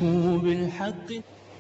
بالحق.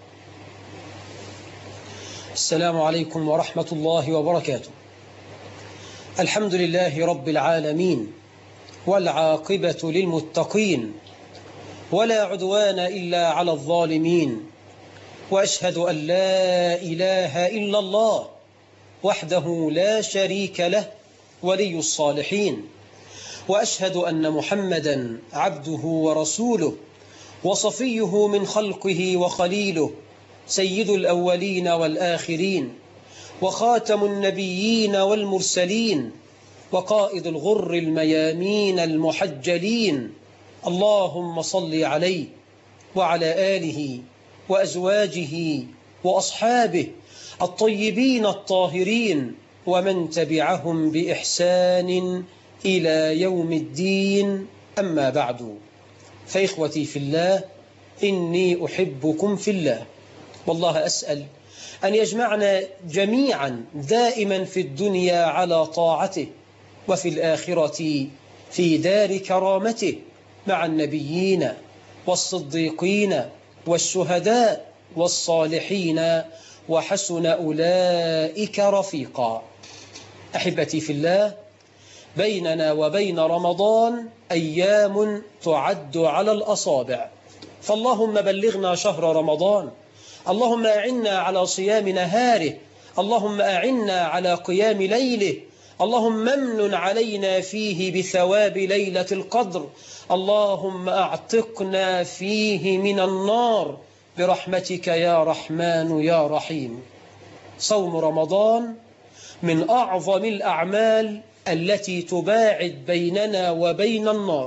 السلام عليكم ورحمة الله وبركاته. الحمد لله رب العالمين، والعاقبة للمتقين، ولا عدوان إلا على الظالمين، وأشهد أن لا إله إلا الله وحده لا شريك له ولي الصالحين، وأشهد أن محمدا عبده ورسوله وصفيه من خلقه وخليله، سيد الأولين والآخرين، وخاتم النبيين والمرسلين، وقائد الغر الميامين المحجلين. اللهم صل عليه وعلى آله وأزواجه وأصحابه الطيبين الطاهرين، ومن تبعهم بإحسان إلى يوم الدين. أما بعد، فإخوتي في الله، إني أحبكم في الله، والله أسأل أن يجمعنا جميعا دائما في الدنيا على طاعته، وفي الآخرة في دار كرامته مع النبيين والصديقين والشهداء والصالحين، وحسن أولئك رفيقا. أحبتي في الله، بيننا وبين رمضان أيام تعد على الأصابع، فاللهم بلغنا شهر رمضان، اللهم أعنا على صيام نهاره، اللهم أعنا على قيام ليله، اللهم امن علينا فيه بثواب ليلة القدر، اللهم أعتقنا فيه من النار برحمتك يا رحمن يا رحيم. صوم رمضان من أعظم الأعمال التي تباعد بيننا وبين النار.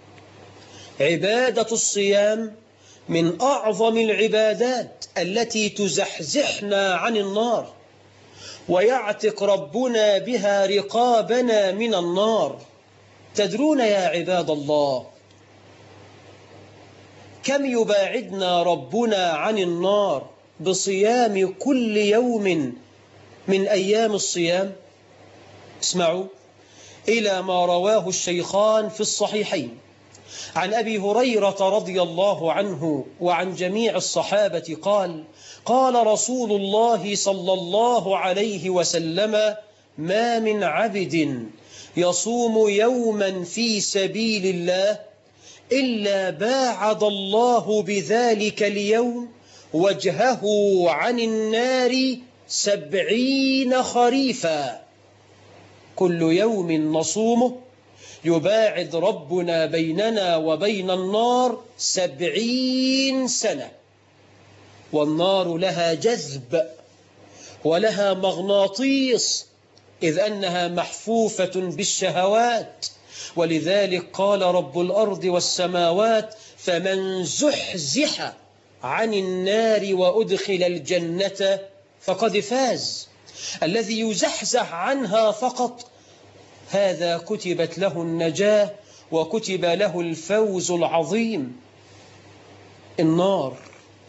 عبادة الصيام من أعظم العبادات التي تزحزحنا عن النار، ويعتق ربنا بها رقابنا من النار. تدرون يا عباد الله كم يباعدنا ربنا عن النار بصيام كل يوم من أيام الصيام؟ اسمعوا إلى ما رواه الشيخان في الصحيحين عن أبي هريرة رضي الله عنه وعن جميع الصحابة قال: قال رسول الله صلى الله عليه وسلم: ما من عبد يصوم يوما في سبيل الله إلا باعد الله بذلك اليوم وجهه عن النار 70 خريفا. كل يوم نصومه يباعد ربنا بيننا وبين النار 70 سنة. والنار لها جذب ولها مغناطيس، إذ أنها محفوفة بالشهوات، ولذلك قال رب الأرض والسماوات: فمن زحزح عن النار وأدخل الجنة فقد فاز. الذي يزحزح عنها فقط هذا كتبت له النجاة وكتب له الفوز العظيم. النار،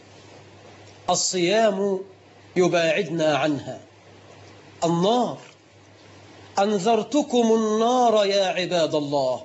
الصيام يباعدنا عنها. النار، أنذرتكم النار يا عباد الله.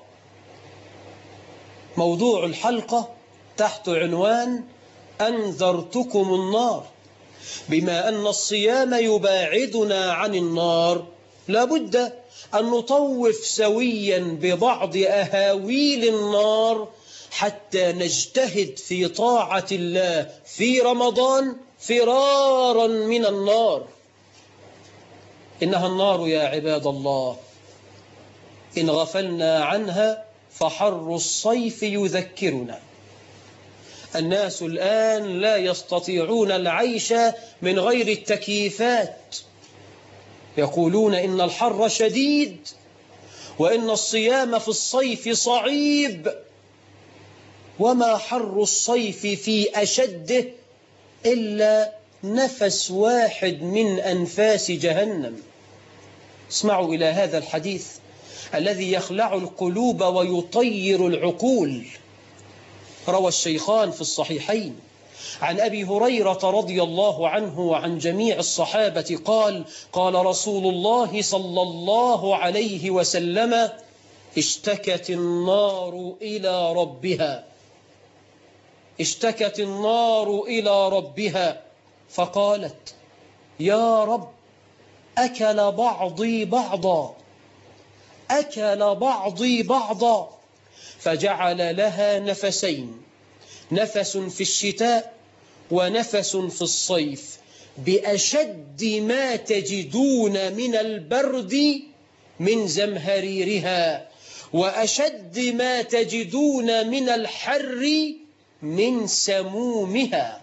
موضوع الحلقة تحت عنوان أنذرتكم النار. بما أن الصيام يباعدنا عن النار، لابد أن نطوف سويا ببعض أهاويل النار حتى نجتهد في طاعة الله في رمضان فرارا من النار. إنها النار يا عباد الله، إن غفلنا عنها فحر الصيف يذكرنا. الناس الآن لا يستطيعون العيش من غير التكييفات، يقولون إن الحر شديد وإن الصيام في الصيف صعيب، وما حر الصيف في أشده إلا نفس واحد من أنفاس جهنم. اسمعوا إلى هذا الحديث الذي يخلع القلوب ويطير العقول. روى الشيخان في الصحيحين عن أبي هريرة رضي الله عنه وعن جميع الصحابة قال: قال رسول الله صلى الله عليه وسلم: اشتكت النار إلى ربها اشتكت النار إلى ربها فقالت: يا رب، أكل بعضي بعضا، أكل بعضي بعضا. فجعل لها نفسين، نفس في الشتاء ونفس في الصيف، بأشد ما تجدون من البرد من زمهريرها، وأشد ما تجدون من الحر من سمومها.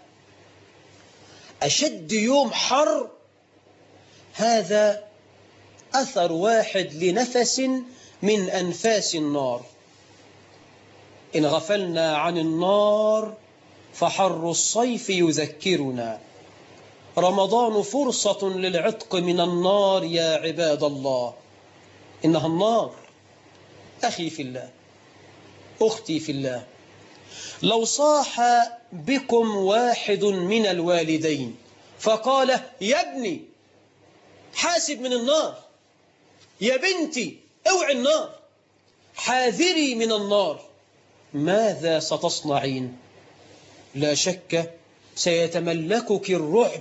أشد يوم حر، هذا أثر واحد لنفس من أنفاس النار. إن غفلنا عن النار فحر الصيف يذكرنا. رمضان فرصة للعتق من النار يا عباد الله. إنها النار. أخي في الله، أختي في الله، لو صاح بكم واحد من الوالدين فقال: يا ابني حاسب من النار، يا بنتي اوعي النار، حاذري من النار، ماذا ستصنعين؟ لا شك سيتملكك الرعب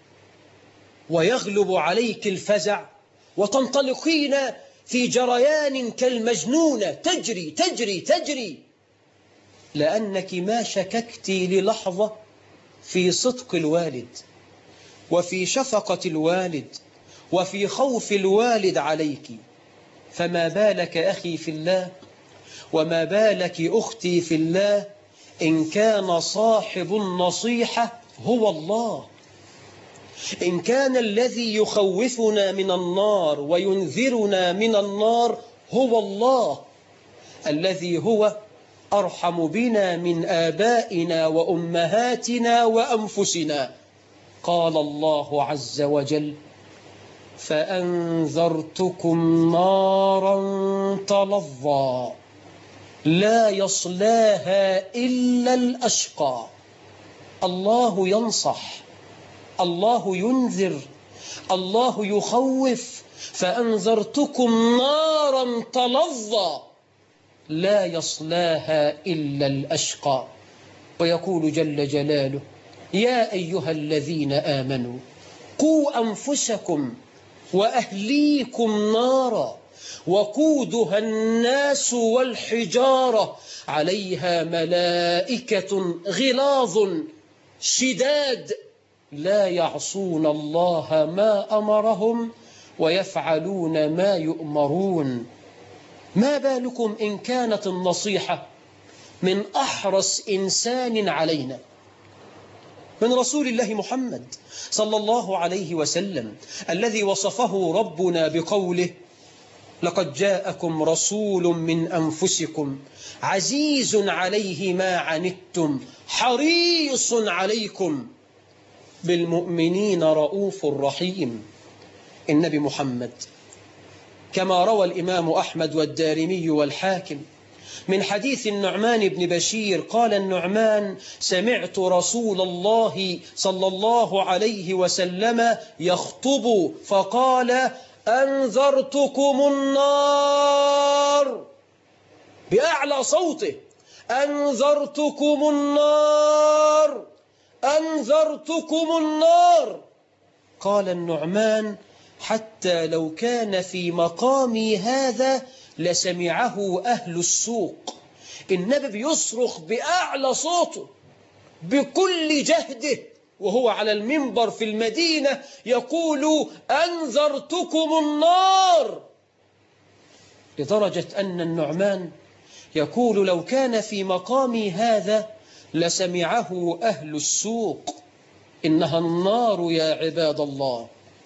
ويغلب عليك الفزع، وتنطلقين في جريان كالمجنونة، تجري تجري تجري، لأنك ما شككت للحظة في صدق الوالد وفي شفقة الوالد وفي خوف الوالد عليك. فما بالك أخي في الله، وما بالك أختي في الله، إن كان صاحب النصيحة هو الله، إن كان الذي يخوفنا من النار وينذرنا من النار هو الله، الذي هو أرحم بنا من آبائنا وأمهاتنا وأنفسنا. قال الله عز وجل: فأنذرتكم نارا تلظى لا يصلاها إلا الأشقى. الله ينصح، الله ينذر، الله يخوف. فأنذرتكم نارا تلظى لا يصلاها إلا الأشقى. ويقول جل جلاله: يا أيها الذين آمنوا قوا أنفسكم وأهليكم نارا وقودها الناس والحجارة عليها ملائكة غلاظ شداد لا يعصون الله ما أمرهم ويفعلون ما يؤمرون. ما بالكم إن كانت النصيحة من أحرص إنسان علينا، من رسول الله محمد صلى الله عليه وسلم، الذي وصفه ربنا بقوله: لقد جاءكم رسول من أنفسكم عزيز عليه ما عنتم حريص عليكم بالمؤمنين رؤوف رحيم. النبي محمد كما روى الإمام أحمد والدارمي والحاكم من حديث النعمان بن بشير قال النعمان: سمعت رسول الله صلى الله عليه وسلم يخطب فقال: أنذرتكم النار، بأعلى صوته: أنذرتكم النار، أنذرتكم النار. قال النعمان: حتى لو كان في مقامي هذا لسمعه أهل السوق. النبي بيصرخ بأعلى صوته بكل جهده وهو على المنبر في المدينة يقول: أنذرتكم النار، لدرجة أن النعمان يقول: لو كان في مقامي هذا لسمعه أهل السوق. إنها النار يا عباد الله،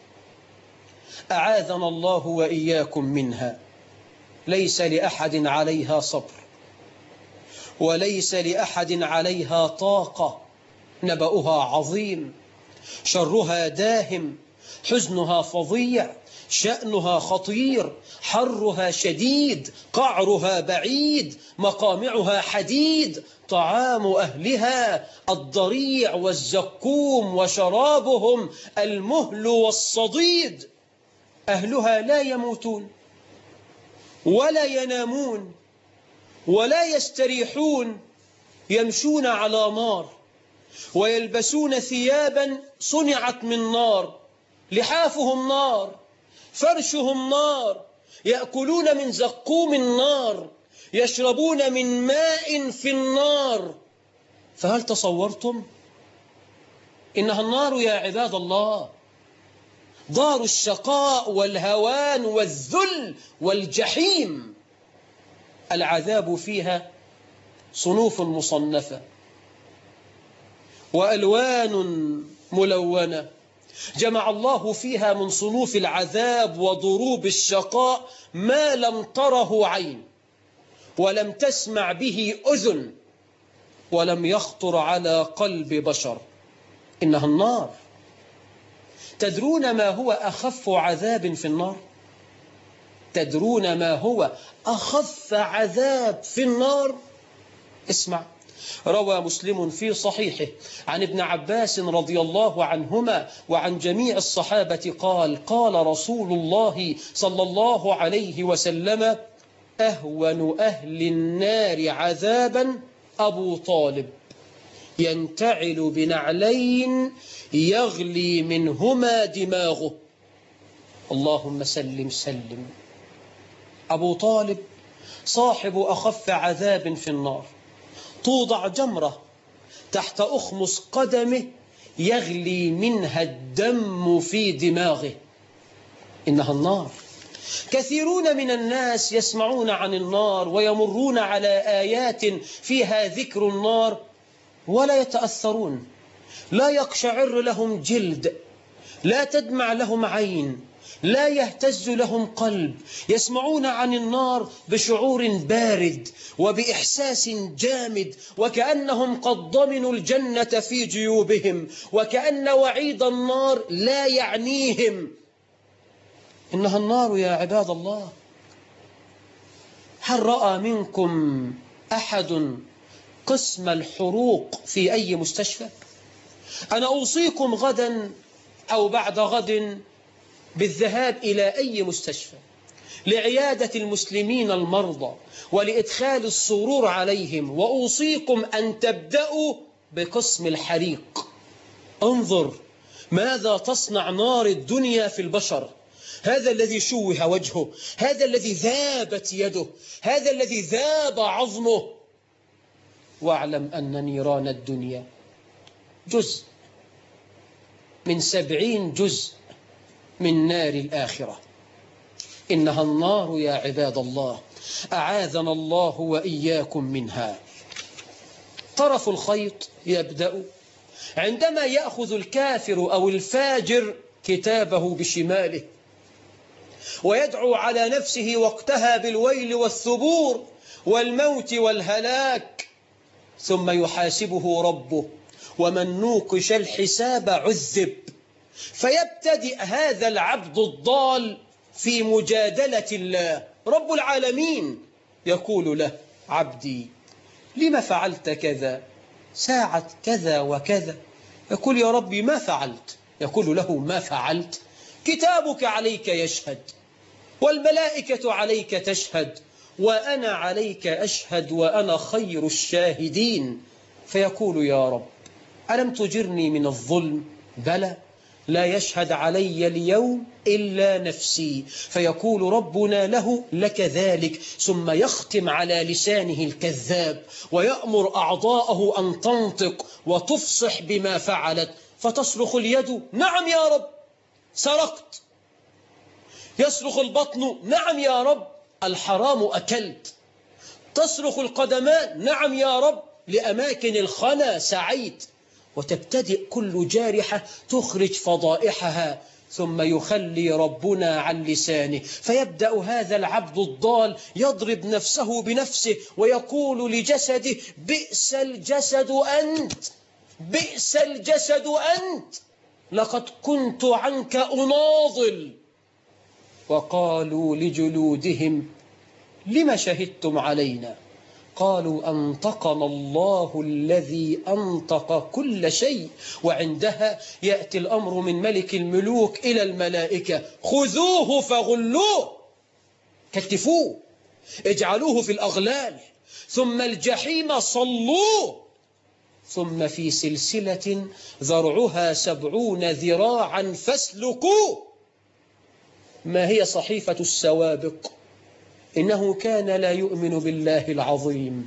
أعاذنا الله وإياكم منها. ليس لأحد عليها صبر، وليس لأحد عليها طاقة. نبأها عظيم، شرها داهم، حزنها فظيع، شأنها خطير، حرها شديد، قعرها بعيد، مقامعها حديد، طعام أهلها الضريع والزقوم، وشرابهم المهل والصديد. أهلها لا يموتون ولا ينامون ولا يستريحون، يمشون على نار ويلبسون ثيابا صنعت من نار، لحافهم نار، فرشهم نار، يأكلون من زقوم النار، يشربون من ماء في النار. فهل تصورتم؟ إنها النار يا عباد الله، دار الشقاء والهوان والذل والجحيم. العذاب فيها صنوف مصنفة وألوان ملونة، جمع الله فيها من صنوف العذاب وضروب الشقاء ما لم تره عين ولم تسمع به أذن ولم يخطر على قلب بشر. إنها النار. تدرون ما هو أخف عذاب في النار؟ تدرون ما هو أخف عذاب في النار؟ اسمع. روى مسلم في صحيحه عن ابن عباس رضي الله عنهما وعن جميع الصحابة قال: قال رسول الله صلى الله عليه وسلم: أهون أهل النار عذابا أبو طالب، ينتعل بنعلين يغلي منهما دماغه. اللهم سلم سلم. أبو طالب صاحب أخف عذاب في النار، توضع جمرة تحت أخمص قدمه يغلي منها الدم في دماغه. إنها النار. كثيرون من الناس يسمعون عن النار ويمرون على آيات فيها ذكر النار ولا يتأثرون، لا يقشعر لهم جلد، لا تدمع لهم عين، لا يهتز لهم قلب. يسمعون عن النار بشعور بارد وبإحساس جامد، وكأنهم قد ضمنوا الجنة في جيوبهم، وكأن وعيد النار لا يعنيهم. إنها النار يا عباد الله. هل رأى منكم أحد قسم الحروق في أي مستشفى؟ أنا أوصيكم غدا أو بعد غد بالذهاب إلى أي مستشفى لعيادة المسلمين المرضى ولإدخال السرور عليهم، وأوصيكم أن تبدأوا بقسم الحريق. انظر ماذا تصنع نار الدنيا في البشر. هذا الذي شوه وجهه، هذا الذي ذابت يده، هذا الذي ذاب عظمه. واعلم أن نيران الدنيا جزء من 70 جزء من نار الآخرة. إنها النار يا عباد الله، أعاذنا الله وإياكم منها. طرف الخيط يبدأ عندما يأخذ الكافر أو الفاجر كتابه بشماله ويدعو على نفسه وقتها بالويل والثبور والموت والهلاك، ثم يحاسبه ربه، ومن نوقش الحساب عذب. فيبتدئ هذا العبد الضال في مجادلة الله. رب العالمين يقول له: عبدي لما فعلت كذا ساعة كذا وكذا؟ يقول: يا ربي ما فعلت. يقول له: ما فعلت؟ كتابك عليك يشهد، والملائكة عليك تشهد، وأنا عليك أشهد، وأنا خير الشاهدين. فيقول: يا رب ألم تجرني من الظلم؟ بلى، لا يشهد علي اليوم إلا نفسي. فيقول ربنا له: لك ذلك. ثم يختم على لسانه الكذاب ويأمر أعضاءه أن تنطق وتفصح بما فعلت. فتصرخ اليد: نعم يا رب سرقت. يصرخ البطن: نعم يا رب الحرام أكلت. تصرخ القدمان: نعم يا رب لأماكن الخنا سعيت. وتبتدئ كل جارحة تخرج فضائحها، ثم يخلي ربنا عن لسانه. فيبدأ هذا العبد الضال يضرب نفسه بنفسه ويقول لجسده: بئس الجسد أنت، بئس الجسد أنت، لقد كنت عنك أناضل. وقالوا لجلودهم: لم شهدتم علينا؟ قالوا: أنطقنا الله الذي أنطق كل شيء. وعندها يأتي الأمر من ملك الملوك إلى الملائكة: خذوه فغلوه، كتفوه، اجعلوه في الأغلال، ثم الجحيم صلوه. ثم في سلسلة ذرعها 70 ذراعا فاسلكوه. ما هي صحيفة السوابق؟ إنه كان لا يؤمن بالله العظيم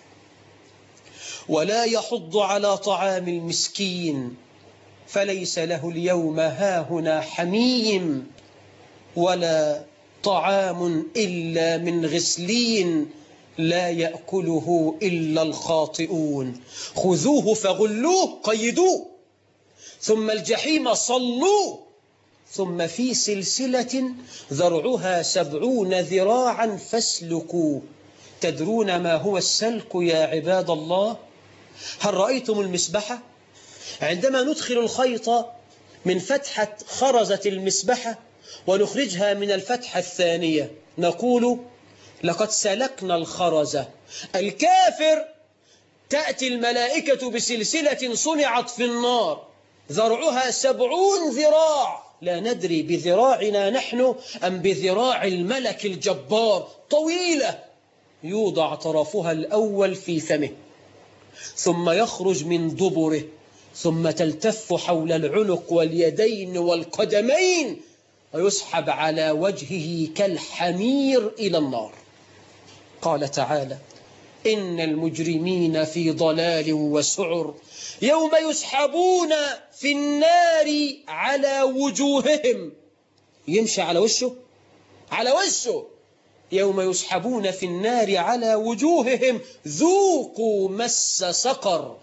ولا يحض على طعام المسكين، فليس له اليوم هاهنا حميم ولا طعام إلا من غسلين لا يأكله إلا الخاطئون. خذوه فغلوه، قيدوه، ثم الجحيم صلوه، ثم في سلسلة ذرعها 70 ذراعا فاسلكوه. تدرون ما هو السلك يا عباد الله؟ هل رأيتم المسبحة؟ عندما ندخل الخيط من فتحة خرزة المسبحة ونخرجها من الفتحة الثانية نقول لقد سلكنا الخرزة. الكافر تأتي الملائكة بسلسلة صنعت في النار ذرعها 70 ذراع، لا ندري بذراعنا نحن أم بذراع الملك الجبار، طويلة، يوضع طرفها الأول في فمه ثم يخرج من دبره، ثم تلتف حول العنق واليدين والقدمين ويسحب على وجهه كالحمير إلى النار. قال تعالى: إن المجرمين في ضلال وسعر يوم يسحبون في النار على وجوههم. يمشي على وشه، على وشه. يوم يسحبون في النار على وجوههم ذوقوا مس سقر.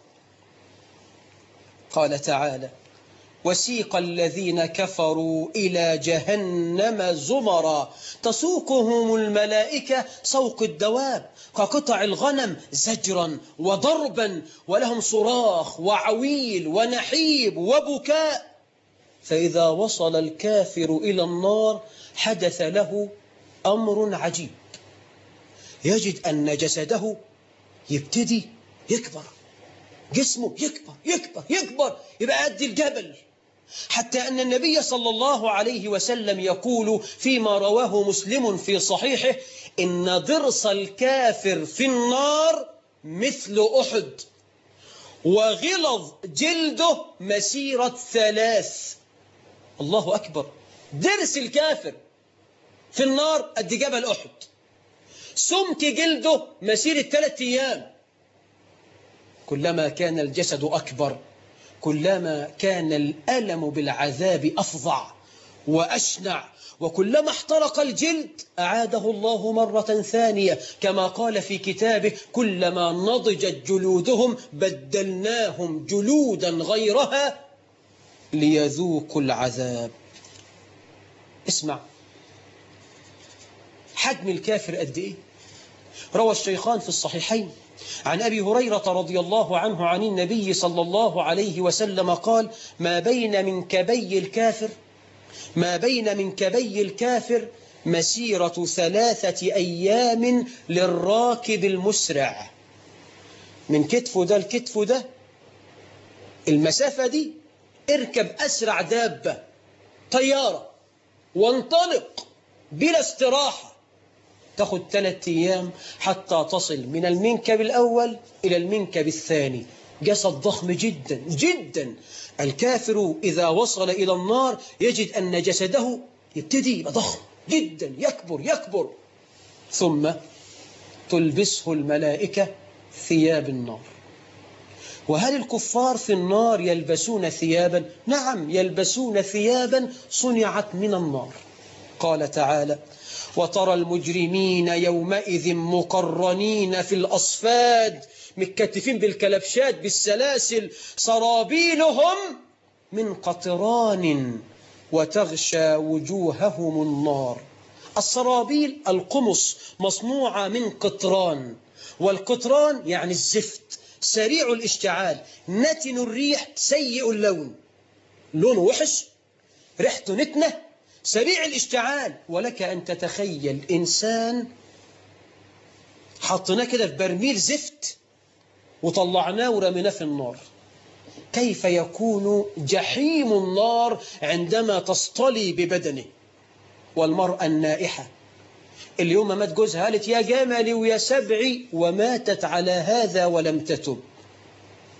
قال تعالى: وسيق الذين كفروا إلى جهنم زمرا تسوقهم الملائكة سوق الدواب كقطع الغنم زجرا وضربا، ولهم صراخ وعويل ونحيب وبكاء. فإذا وصل الكافر إلى النار حدث له أمر عجيب، يجد أن جسده يبتدي يكبر، جسمه يكبر يكبر يكبر، يبقى قد الجبل، حتى أن النبي صلى الله عليه وسلم يقول فيما رواه مسلم في صحيحه: إن ضرس الكافر في النار مثل أحد، وغلظ جلده مسيرة 3. الله أكبر! ضرس الكافر في النار قد جبل أحد، سمك جلده مسيرة 3 أيام. كلما كان الجسد أكبر كلما كان الألم بالعذاب أفظع وأشنع، وكلما احترق الجلد أعاده الله مرة ثانية، كما قال في كتابه: كلما نضجت جلودهم بدلناهم جلودا غيرها ليذوقوا العذاب. اسمع، حجم الكافر قد إيه؟ روى الشيخان في الصحيحين عن أبي هريرة رضي الله عنه عن النبي صلى الله عليه وسلم قال: ما بين منكبي الكافر مسيرة 3 أيام للراكب المسرع. من كتفه ده لكتفه ده المسافة دي اركب أسرع دابة، طيارة، وانطلق بلا استراحة، تاخد 3 أيام حتى تصل من المنكب الأول إلى المنكب الثاني. جسد ضخم جدا جدا. الكافر إذا وصل إلى النار يجد أن جسده يبتدي يبقى ضخم جدا، يكبر يكبر، ثم تلبسه الملائكة ثياب النار. وهل الكفار في النار يلبسون ثيابا؟ نعم، يلبسون ثيابا صنعت من النار. قال تعالى: وترى المجرمين يومئذ مقرنين في الأصفاد، متكتفين بالكلبشات بالسلاسل، سرابيلهم من قطران وتغشى وجوههم النار. السرابيل القمص مصنوعة من قطران، والقطران يعني الزفت، سريع الاشتعال، نتن الريح، سيء اللون، لونه وحش، ريحته نتنة، سريع الاشتعال. ولك أن تتخيل إنسان حطيناه كده في برميل زفت وطلعناه ورميناه في النار، كيف يكون جحيم النار عندما تصطلي ببدنه؟ والمرأة النائحة اللي يوم مات جوزها قالت: يا جملي ويا سبعي، وماتت على هذا ولم تتب.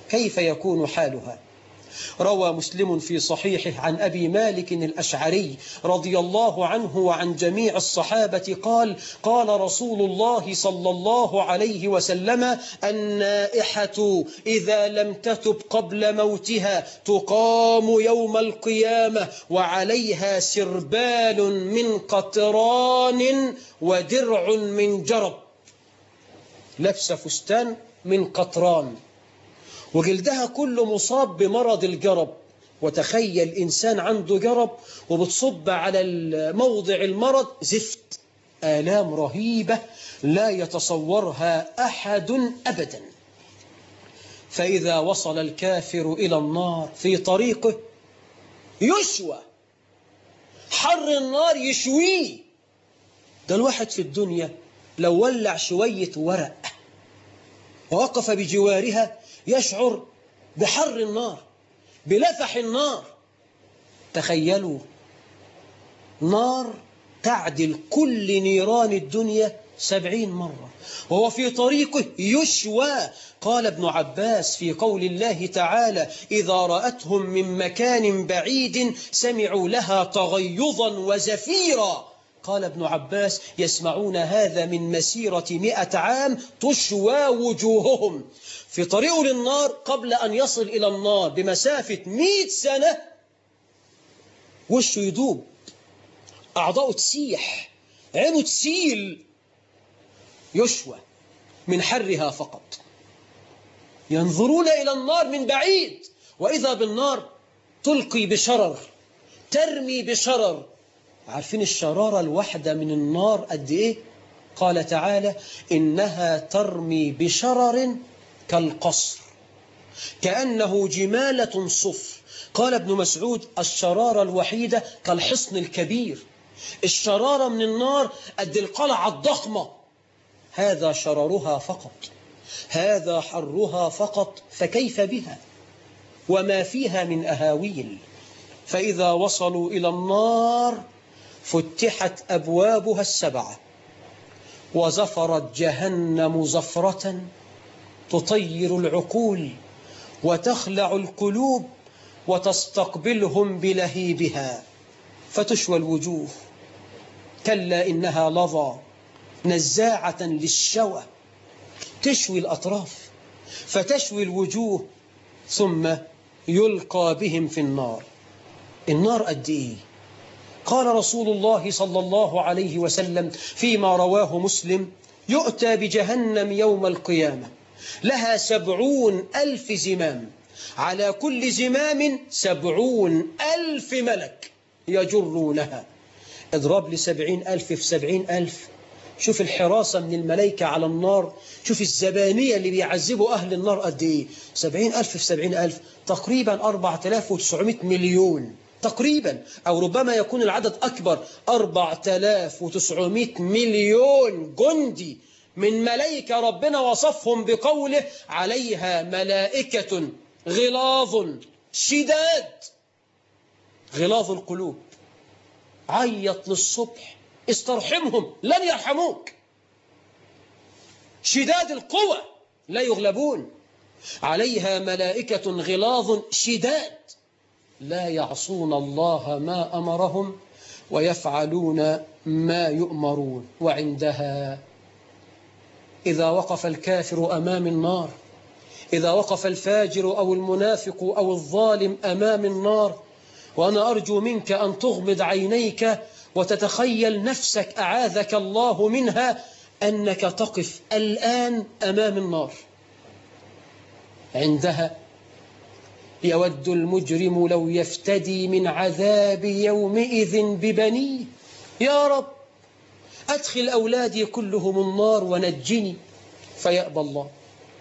كيف يكون حالها؟ روى مسلم في صحيحه عن أبي مالك الأشعري رضي الله عنه وعن جميع الصحابة قال: قال رسول الله صلى الله عليه وسلم: النائحة إذا لم تتب قبل موتها تقام يوم القيامة وعليها سربال من قطران ودرع من جرب. لبس فستان من قطران وجلدها كله مصاب بمرض الجرب. وتخيل إنسان عنده جرب وبتصب على موضع المرض زفت، آلام رهيبة لا يتصورها أحد أبدا. فإذا وصل الكافر إلى النار في طريقه يشوى، حر النار يشويه. ده الواحد في الدنيا لو ولع شوية ورق ووقف بجوارها يشعر بحر النار، بلفح النار. تخيلوا نار تعدل كل نيران الدنيا 70 مرة وهو في طريقه يشوى. قال ابن عباس في قول الله تعالى: إذا رأتهم من مكان بعيد سمعوا لها تغيظا وزفيرا. قال ابن عباس: يسمعون هذا من مسيرة 100 عام تشوى وجوههم. في طريقه للنار قبل أن يصل إلى النار بمسافة 100 سنة وشه يدوب، أعضاؤه تسيح، عينه تسيل، يشوى من حرها فقط. ينظرون إلى النار من بعيد وإذا بالنار تلقي بشرر، ترمي بشرر. عارفين الشرارة الواحدة من النار قد إيه؟ قال تعالى: إنها ترمي بشرر كالقصر كأنه جمالة صفر. قال ابن مسعود: الشرارة الوحيدة كالحصن الكبير. الشرارة من النار قد القلعة الضخمة. هذا شررها فقط، هذا حرها فقط، فكيف بها وما فيها من أهاويل. فإذا وصلوا إلى النار فتحت أبوابها 7 وزفرت جهنم زفرة تطير العقول وتخلع القلوب وتستقبلهم بلهيبها فتشوى الوجوه. كلا إنها لظى نزاعة للشوى، تشوي الأطراف فتشوي الوجوه ثم يلقى بهم في النار. النار قد إيه؟ قال رسول الله صلى الله عليه وسلم فيما رواه مسلم: يؤتى بجهنم يوم القيامة لها 70,000 زمام، على كل زمام 70,000 ملك يجرونها. اضرب لي 70,000 في 70,000، شوف الحراسة من الملائكة على النار، شوف الزبانية اللي بيعذبوا أهل النار قد إيه. 70,000 في 70,000 تقريبا 4,900 مليون تقريبا، أو ربما يكون العدد أكبر، 4,900 مليون جندي من ملائكة ربنا وصفهم بقوله: عليها ملائكة غلاظ شداد غلاظ القلوب. عيط للصبح استرحمهم لن يرحموك. شداد القوى لا يغلبون. عليها ملائكة غلاظ شداد لا يعصون الله ما أمرهم ويفعلون ما يؤمرون. وعندها إذا وقف الكافر أمام النار، إذا وقف الفاجر أو المنافق أو الظالم أمام النار، وأنا أرجو منك أن تغمض عينيك وتتخيل نفسك أعاذك الله منها أنك تقف الآن أمام النار. عندها يود المجرم لو يفتدي من عذاب يومئذ ببنيه. يا رب أدخل أولادي كلهم النار ونجني، فيأبى الله.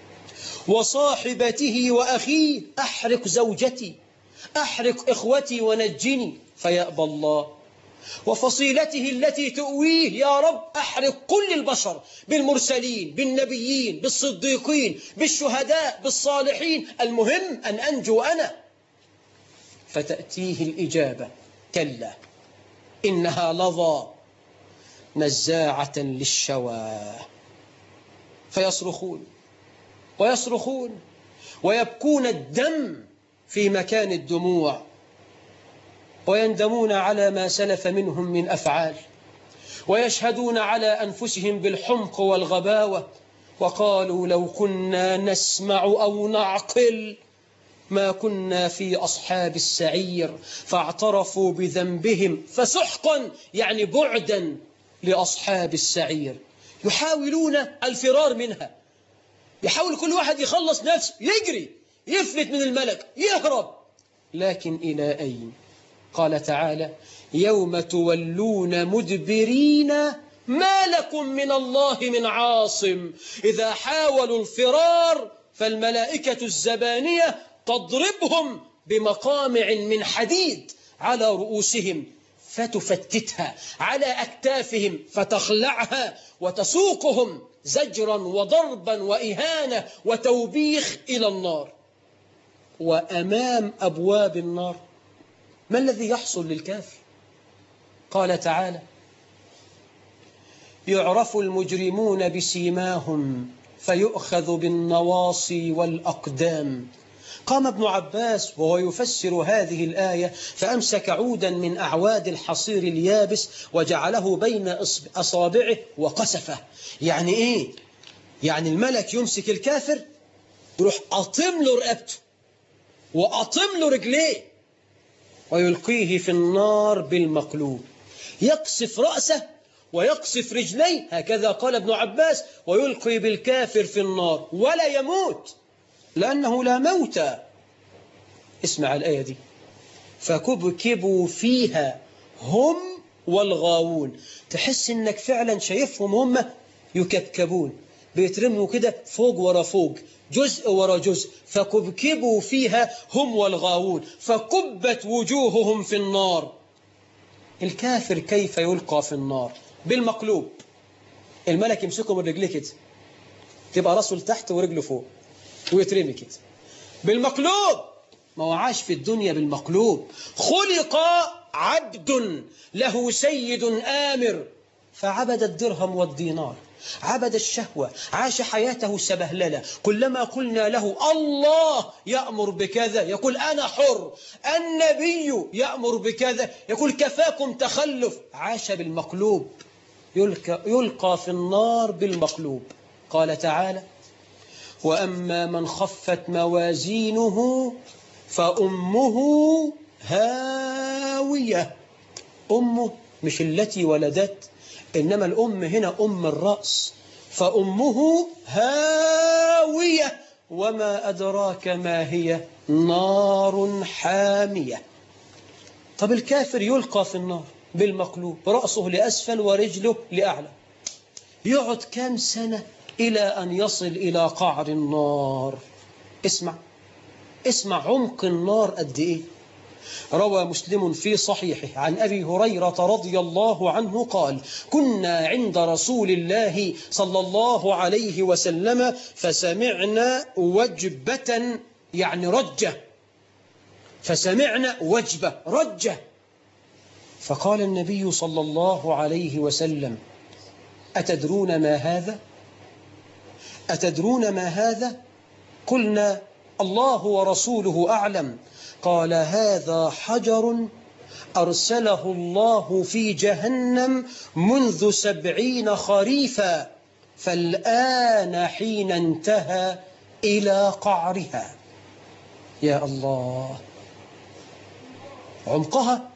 وصاحبته وأخيه، أحرق زوجتي أحرق إخوتي ونجني، فيأبى الله. وفصيلته التي تؤويه، يا رب أحرق كل البشر، بالمرسلين بالنبيين بالصديقين بالشهداء بالصالحين، المهم أن أنجو أنا. فتأتيه الإجابة: كلا إنها لظى نزاعة للشوى. فيصرخون ويصرخون ويبكون الدم في مكان الدموع، ويندمون على ما سلف منهم من أفعال، ويشهدون على أنفسهم بالحمق والغباوة، وقالوا لو كنا نسمع أو نعقل ما كنا في أصحاب السعير، فاعترفوا بذنبهم فسحقا يعني بعدا لأصحاب السعير. يحاولون الفرار منها، يحاول كل واحد يخلص نفسه، يجري، يفلت من الملك، يهرب، لكن إلى أين؟ قال تعالى يوم تولون مدبرين ما لكم من الله من عاصم. إذا حاولوا الفرار فالملائكة الزبانية تضربهم بمقامع من حديد على رؤوسهم فتفتتها على أكتافهم فتخلعها وتسوقهم زجرا وضربا وإهانة وتوبيخ إلى النار. وأمام أبواب النار ما الذي يحصل للكافر؟ قال تعالى يعرف المجرمون بسيماهم فيؤخذ بالنواصي والأقدام. قام ابن عباس وهو يفسر هذه الآية فأمسك عودا من أعواد الحصير اليابس وجعله بين أصابعه وقسفه. يعني إيه؟ يعني الملك يمسك الكافر يروح أطم له رقبته وأطم له رجليه ويلقيه في النار بالمقلوب، يقصف رأسه ويقصف رجليه، هكذا قال ابن عباس، ويلقي بالكافر في النار ولا يموت لأنه لا موت. اسمع الآية دي فكبكبوا فيها هم والغاوون. تحس إنك فعلا شايفهم هم يكبكبون، بيترموا كده فوق ورا فوق، جزء ورا جزء. فكبكبوا فيها هم والغاوون فكبت وجوههم في النار. الكافر كيف يلقى في النار؟ بالمقلوب. الملك يمسكه من رجليه كده، تبقى راسه لتحت ورجله فوق ويترمي كده بالمقلوب. ما هو عاش في الدنيا بالمقلوب. خلق عبد له سيد آمر فعبد الدرهم والدينار، عبد الشهوة، عاش حياته سبهللة. كلما قلنا له الله يأمر بكذا يقول أنا حر، النبي يأمر بكذا يقول كفاكم تخلف. عاش بالمقلوب، يلقى في النار بالمقلوب. قال تعالى وأما من خفت موازينه فأمه هاوية. أمه مش التي ولدت، إنما الأم هنا أم الرأس. فأمه هاوية وما أدراك ما هي نار حامية. طب الكافر يلقى في النار بالمقلوب، رأسه لأسفل ورجله لأعلى، يقعد كام سنة إلى أن يصل إلى قعر النار. اسمع عمق النار قد إيه. روى مسلم في صحيحه عن أبي هريرة رضي الله عنه قال كنا عند رسول الله صلى الله عليه وسلم فسمعنا وجبة يعني رجة، فسمعنا وجبة رجة، فقال النبي صلى الله عليه وسلم أتدرون ما هذا؟ أتدرون ما هذا؟ قلنا الله ورسوله أعلم. قال هذا حجر أرسله الله في جهنم منذ 70 خريفا فالآن حين انتهى إلى قعرها. يا الله، عمقها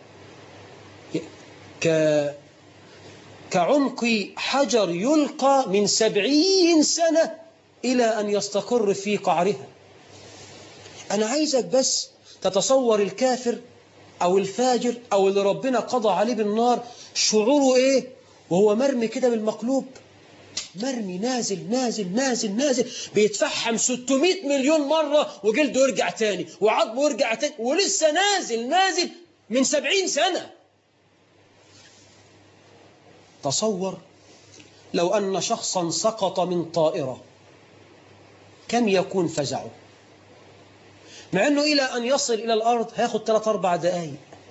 كعمق حجر يلقى من 70 سنة إلى أن يستقر في قعرها. أنا عايزك بس تتصور الكافر أو الفاجر أو اللي ربنا قضى عليه بالنار شعوره إيه وهو مرمي كده بالمقلوب، مرمي نازل نازل نازل نازل، بيتفحم 600 مليون مرة وجلده يرجع تاني وعظمه يرجع تاني ولسه نازل نازل من 70 سنة. تصور لو أن شخصا سقط من طائرة كم يكون فزعه، مع أنه إلى أن يصل إلى الأرض هياخد 3-4 دقائق.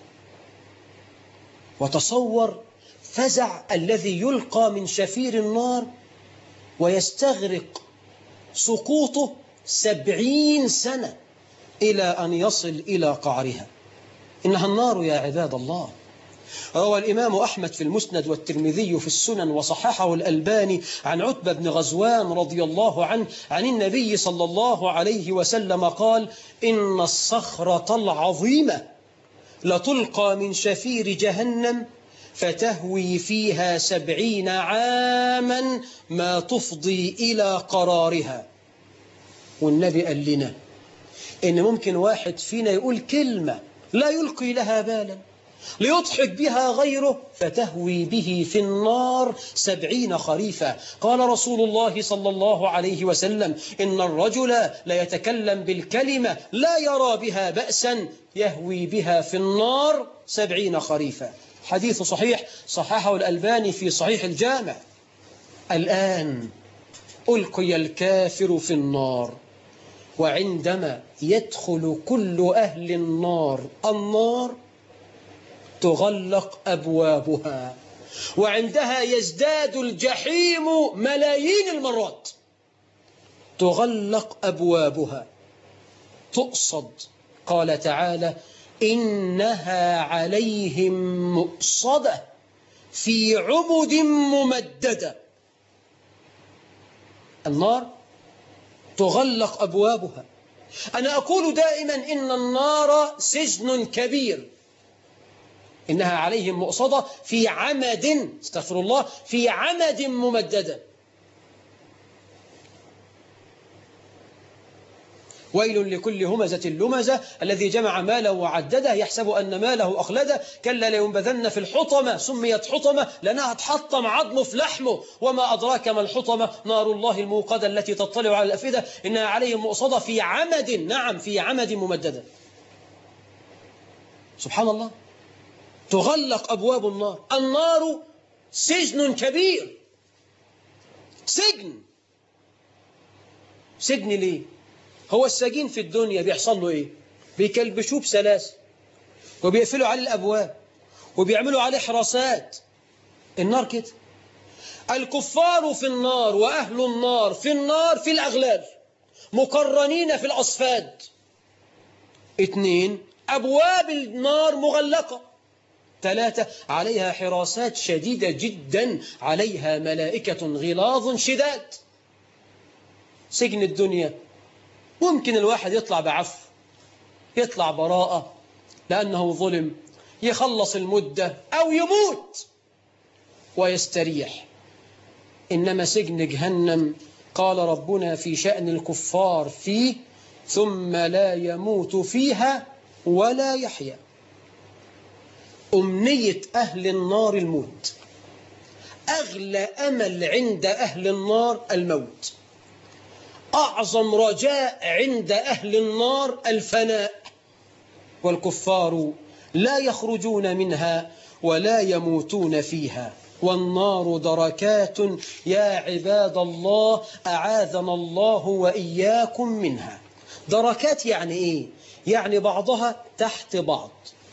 وتصور فزع الذي يلقى من شفير النار ويستغرق سقوطه 70 سنة إلى أن يصل إلى قعرها. إنها النار يا عباد الله. روى الإمام أحمد في المسند والترمذي في السنن وصححه الألباني عن عتبة بن غزوان رضي الله عنه عن النبي صلى الله عليه وسلم قال: إن الصخرة العظيمة لتلقى من شفير جهنم فتهوي فيها 70 عاما ما تفضي إلى قرارها. والنبي قال لنا إن ممكن واحد فينا يقول كلمة لا يلقي لها بالا ليضحك بها غيره فتهوي به في النار 70 خريفا. قال رسول الله صلى الله عليه وسلم: إن الرجل لا يتكلم بالكلمة لا يرى بها بأسا يهوي بها في النار 70 خريفا. حديث صحيح صححه الألباني في صحيح الجامع. الآن ألقي الكافر في النار، وعندما يدخل كل أهل النار تغلق أبوابها، وعندها يزداد الجحيم ملايين المرات. تغلق أبوابها، تؤصد. قال تعالى: إنها عليهم مؤصدة في عمد ممددة. النار تغلق أبوابها. أنا أقول دائما إن النار سجن كبير. إنها عليهم مؤصدة في عمد، استغفر الله، في عمد ممددة. ويل لكل همزة لمزة الذي جمع ماله وعدده يحسب أن ماله أخلده كلا لينبذن في الحطمة. سميت حطمة لأنها تحطم عظمه في لحمه. وما أدراك ما الحطمة؟ نار الله الموقدة التي تطلع على الأفئدة. إنها عليهم مؤصدة في عمد، نعم في عمد ممددة. سبحان الله. تغلق أبواب النار. النار سجن كبير. سجن ليه؟ هو السجين في الدنيا بيحصل له إيه؟ بيكلبشوه بسلاسل وبيقفلوا عليه الأبواب وبيعملوا عليه حراسات. النار كده. الكفار في النار وأهل النار في النار في الأغلال مقرنين في الأصفاد. 2 أبواب النار مغلقة. 3 عليها حراسات شديدة جدا، عليها ملائكة غلاظ شداد. سجن الدنيا ممكن الواحد يطلع بعفو، يطلع براءة لأنه ظلم، يخلص المدة أو يموت ويستريح. إنما سجن جهنم قال ربنا في شأن الكفار فيه: ثم لا يموت فيها ولا يحيا. أمنية أهل النار الموت. أغلى أمل عند أهل النار الموت. أعظم رجاء عند أهل النار الفناء. والكفار لا يخرجون منها ولا يموتون فيها. والنار دركات يا عباد الله، أعاذنا الله وإياكم منها. دركات يعني إيه؟ يعني بعضها تحت بعض.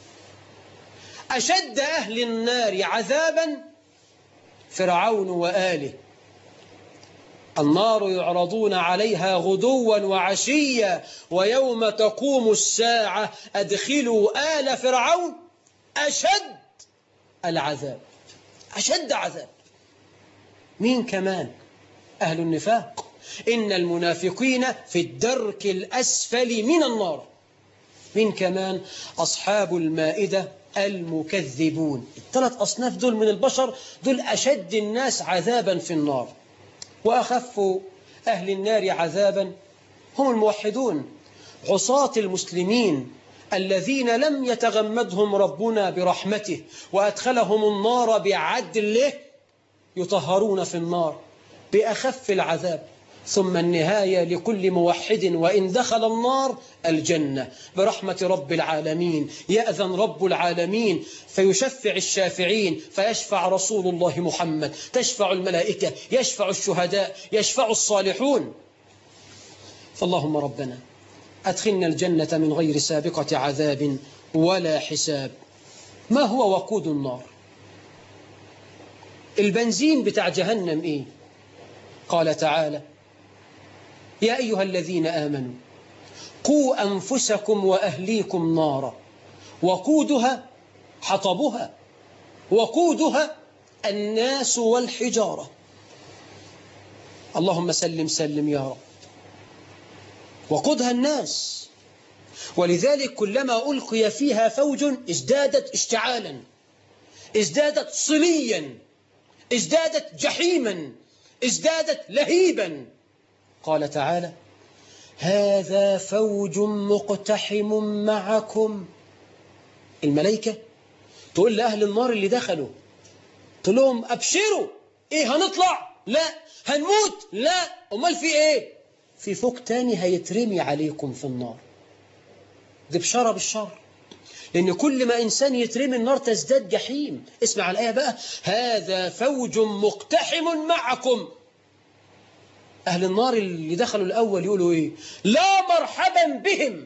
أشد أهل النار عذابا فرعون وآله. النار يعرضون عليها غدوا وعشيا ويوم تقوم الساعة أدخلوا آل فرعون أشد العذاب. أشد عذاب. مين كمان؟ أهل النفاق. إن المنافقين في الدرك الأسفل من النار. مين كمان؟ أصحاب المائدة المكذبون. 3 أصناف دول من البشر، دول أشد الناس عذابا في النار. وأخف أهل النار عذابا هم الموحدون، عصاة المسلمين الذين لم يتغمدهم ربنا برحمته وأدخلهم النار بعدله، يطهرون في النار بأخف العذاب. ثم النهاية لكل موحد وإن دخل النار الجنة برحمة رب العالمين. يأذن رب العالمين فيشفع الشافعين، فيشفع رسول الله محمد، تشفع الملائكة، يشفع الشهداء، يشفع الصالحون. فاللهم ربنا أدخلنا الجنة من غير سابقة عذاب ولا حساب. ما هو وقود النار؟ البنزين بتاع جهنم إيه؟ قال تعالى: يا أيها الذين آمنوا قوا أنفسكم وأهليكم نارا وقودها حطبها وقودها الناس والحجارة. اللهم سلم سلم يا رب. وقودها الناس، ولذلك كلما ألقي فيها فوج ازدادت اشتعالا، ازدادت صليا، ازدادت جحيما، ازدادت لهيبا. قال تعالى: هذا فوج مقتحم معكم. الملائكة تقول لأهل النار اللي دخلوا، تقول لهم: أبشروا، إيه هنطلع؟ لا. هنموت؟ لا. أمال في إيه؟ في فوق تاني هيترمي عليكم في النار. دي بشارة بالشر، لأن كل ما إنسان يترمي النار تزداد جحيم. اسمع الآية بقى: هذا فوج مقتحم معكم. أهل النار اللي دخلوا الأول يقولوا إيه؟ لا مرحبا بهم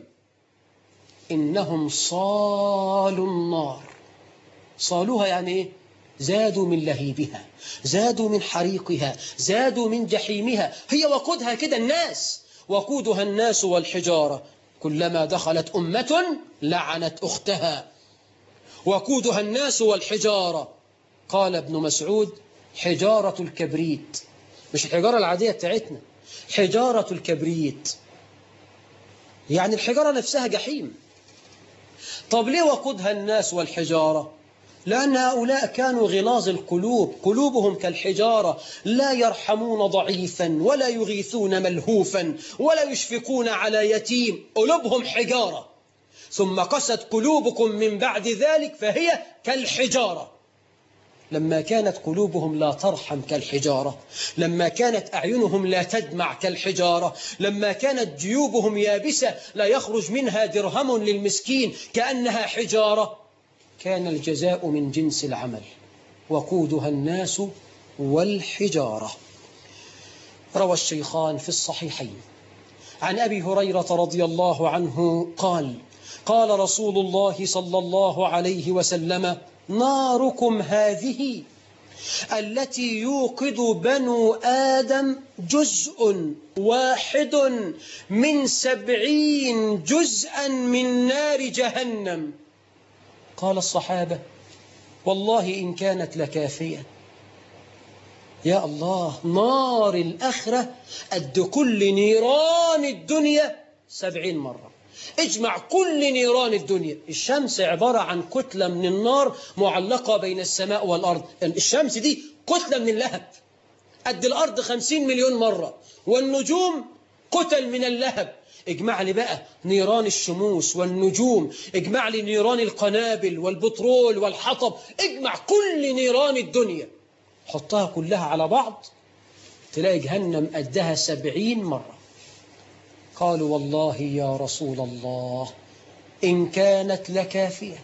إنهم صالوا النار. صالوها يعني إيه؟ زادوا من لهيبها، زادوا من حريقها، زادوا من جحيمها. هي وقودها كده الناس، وقودها الناس والحجارة، كلما دخلت أمة لعنت أختها. وقودها الناس والحجارة. قال ابن مسعود: حجارة الكبريت، مش الحجارة العادية بتاعتنا، حجارة الكبريت، يعني الحجارة نفسها جحيم. طب ليه وقودها الناس والحجارة؟ لأن هؤلاء كانوا غلاظ القلوب، قلوبهم كالحجارة، لا يرحمون ضعيفا ولا يغيثون ملهوفا ولا يشفقون على يتيم. قلوبهم حجارة. ثم قست قلوبكم من بعد ذلك فهي كالحجارة. لما كانت قلوبهم لا ترحم كالحجارة، لما كانت أعينهم لا تدمع كالحجارة، لما كانت جيوبهم يابسة لا يخرج منها درهم للمسكين كأنها حجارة، كان الجزاء من جنس العمل. وقودها الناس والحجارة. روى الشيخان في الصحيحين عن أبي هريرة رضي الله عنه قال: قال رسول الله صلى الله عليه وسلم: ناركم هذه التي يوقد بنو آدم جزء واحد من 70 جزءا من نار جهنم. قال الصحابة: والله إن كانت لكافية. يا الله، نار الآخرة قد كل نيران الدنيا 70 مرة. اجمع كل نيران الدنيا. الشمس عبارة عن كتلة من النار معلقة بين السماء والأرض. الشمس دي كتلة من اللهب قد الأرض 50 مليون مرة، والنجوم كتل من اللهب. اجمع لي بقى نيران الشموس والنجوم، اجمع لي نيران القنابل والبترول والحطب، اجمع كل نيران الدنيا، حطها كلها على بعض، تلاقي جهنم قدها 70 مرة. قالوا: والله يا رسول الله إن كانت لكافية.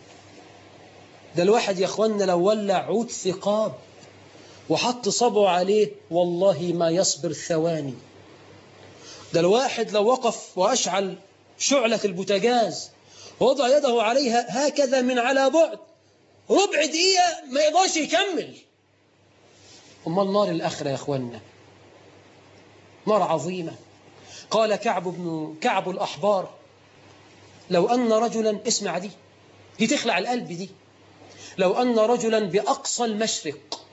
ده الواحد يا أخوانا لو ولع عود ثقاب وحط صبعه عليه والله ما يصبر ثواني. ده الواحد لو وقف وأشعل شعلة البوتاجاز ووضع يده عليها هكذا من على بعد ربع دقيقة ما يقدرش يكمل. أمال نار الآخرة يا أخوانا نار عظيمة. قال كعب الأحبار: لو أن رجلا، اسمع دي تخلع القلب دي، لو أن رجلا بأقصى المشرق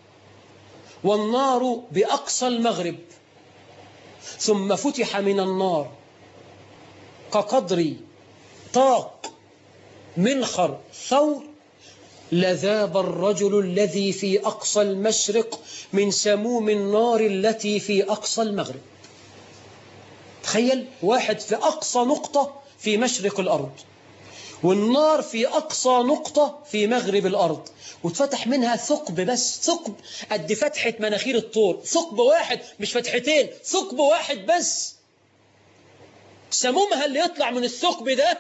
والنار بأقصى المغرب ثم فتح من النار كقدر طاق منخر ثور لذاب الرجل الذي في أقصى المشرق من سموم النار التي في أقصى المغرب. تخيل واحد في أقصى نقطة في مشرق الأرض والنار في أقصى نقطة في مغرب الأرض، وتفتح منها ثقب، بس ثقب قد فتحة مناخير الطور، ثقب واحد مش فتحتين، ثقب واحد بس. سمومها اللي يطلع من الثقب ده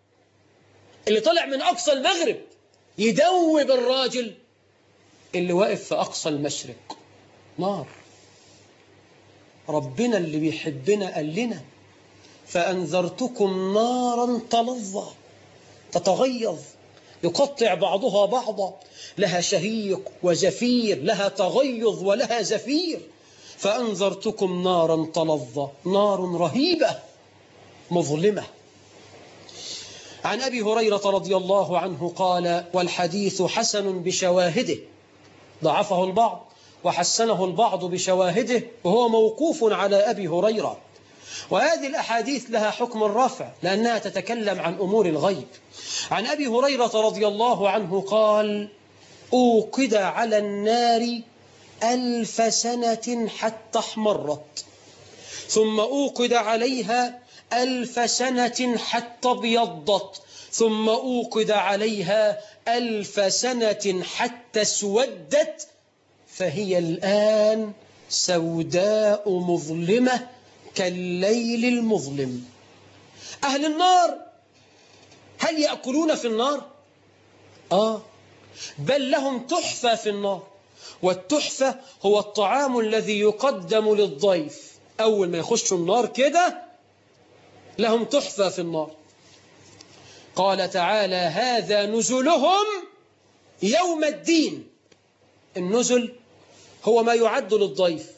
اللي طلع من أقصى المغرب يدوب الراجل اللي واقف في أقصى المشرق. نار. ربنا اللي بيحبنا قال لنا: فأنذرتكم نارا تلظى تتغيظ يقطع بعضها بعضا، لها شهيق وزفير، لها تغيظ ولها زفير. فأنذرتكم نارا تلظى، نار رهيبة مظلمة. عن أبي هريرة رضي الله عنه قال: والحديث حسن بشواهده، ضعفه البعض وحسنه البعض بشواهده، وهو موقوف على أبي هريرة. وهذه الأحاديث لها حكم الرفع لأنها تتكلم عن أمور الغيب. عن أبي هريرة رضي الله عنه قال: أوقد على النار 1000 سنة حتى احمرت، ثم أوقد عليها 1000 سنة حتى ابيضت، ثم أوقد عليها 1000 سنة حتى اسودت، فهي الآن سوداء مظلمة كالليل المظلم. أهل النار هل يأكلون في النار؟ بل لهم تحفة في النار، والتحفة هو الطعام الذي يقدم للضيف أول ما يخشوا النار كده، لهم تحفة في النار. قال تعالى: هذا نزلهم يوم الدين. النزل هو ما يعد للضيف،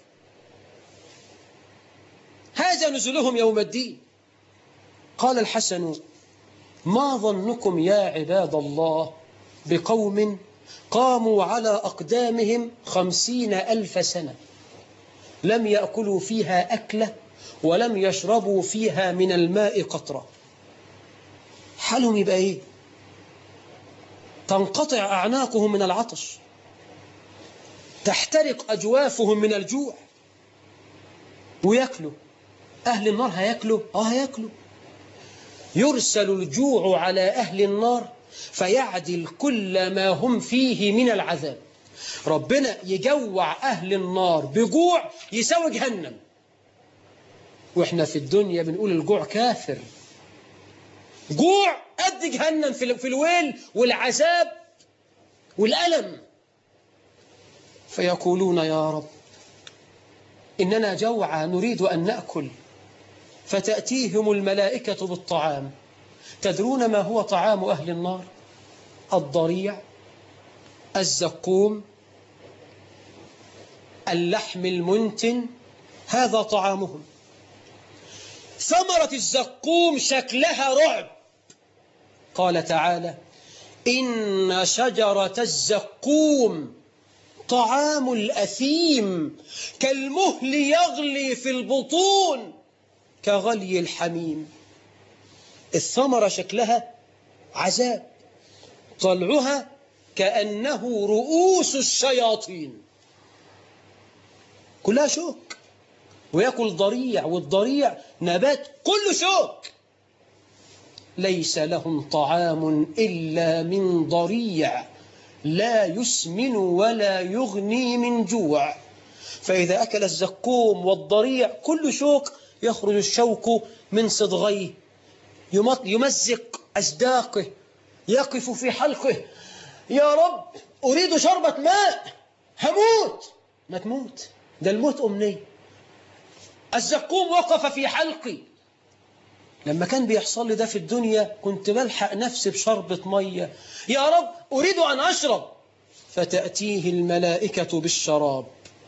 هذا نزلهم يوم الدين. قال الحسن: ما ظنكم يا عباد الله بقوم قاموا على أقدامهم 50,000 سنة لم يأكلوا فيها أكلة ولم يشربوا فيها من الماء قطرة. حالهم يبقى إيه؟ تنقطع أعناقهم من العطش، تحترق أجوافهم من الجوع، ويأكلوا. أهل النار هيأكلوا؟ هيأكلوا. يرسل الجوع على أهل النار فيعدل كل ما هم فيه من العذاب. ربنا يجوع أهل النار بجوع يساوي جهنم. وإحنا في الدنيا بنقول الجوع كافر، جوع قد جهنم في الويل والعذاب والألم. فيقولون: يا رب إننا جوعى نريد أن نأكل، فتأتيهم الملائكة بالطعام. تدرون ما هو طعام أهل النار؟ الضريع، الزقوم، اللحم المنتن، هذا طعامهم. ثمرة الزقوم شكلها رعب. قال تعالى: إن شجرة الزقوم طعام الأثيم كالمهل يغلي في البطون كغلي الحميم. الثمرة شكلها عذاب، طلعها كأنه رؤوس الشياطين، كلها شوك. ويأكل ضريع، والضريع نبات كله شوك. ليس لهم طعام إلا من ضريع لا يسمن ولا يغني من جوع. فإذا أكل الزقوم والضريع كل شوك، يخرج الشوك من صدغيه، يمزق أصداقه، يقف في حلقه: يا رب أريد شربة ماء، هموت. ما تموت، ده الموت أمنية. الزقوم وقف في حلقي. لما كان بيحصل لي ده في الدنيا كنت بلحق نفسي بشربة مية، يا رب أريد أن أشرب، فتأتيه الملائكة بالشراب.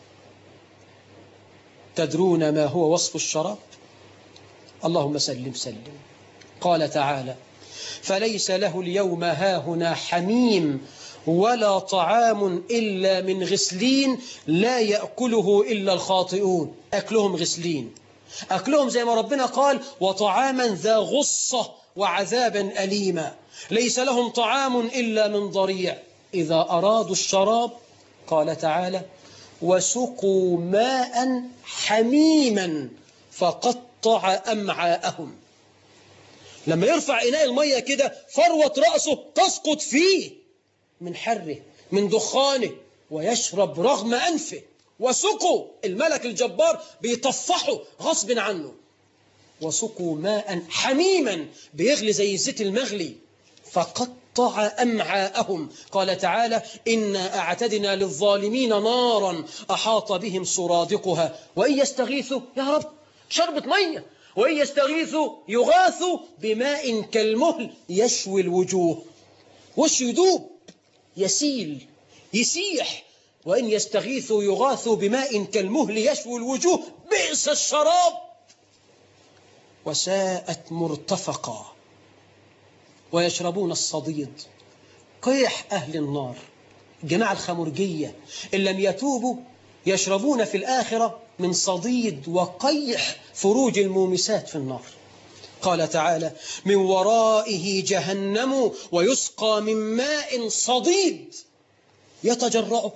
تدرون ما هو وصف الشراب؟ اللهم سلم سلم. قال تعالى: فليس له اليوم هاهنا حميم ولا طعام إلا من غسلين لا يأكله إلا الخاطئون. أكلهم غسلين، أكلهم زي ما ربنا قال: وطعاما ذا غصة وعذابا أليما. ليس لهم طعام إلا من ضريع. إذا أرادوا الشراب قال تعالى: وسقوا ماء حميما فقطع أمعاءهم. لما يرفع إناء المية كده فروة رأسه تسقط فيه من حره من دخانه، ويشرب رغم أنفه. وسقوا، الملك الجبار بيطفحه غصب عنه. وسقوا ماء حميما، بيغلي زي الزيت المغلي، فقطع أمعاءهم. قال تعالى: إنا أعتدنا للظالمين نارا أحاط بهم سرادقها وإن يستغيثوا، يا رب شربة مية، وإن يستغيثوا يغاثوا بماء كالمهل يشوي الوجوه. وش يدوب، يسيل، يسيح وإن يستغيثوا يغاثوا بماء كالمهل يشوي الوجوه بئس الشراب وساءت مرتفقا. ويشربون الصديد، قيح أهل النار. الجماعة الخمرجية إن لم يتوبوا يشربون في الآخرة من صديد وقيح فروج المومسات في النار. قال تعالى: من ورائه جهنم ويسقى من ماء صديد يتجرعه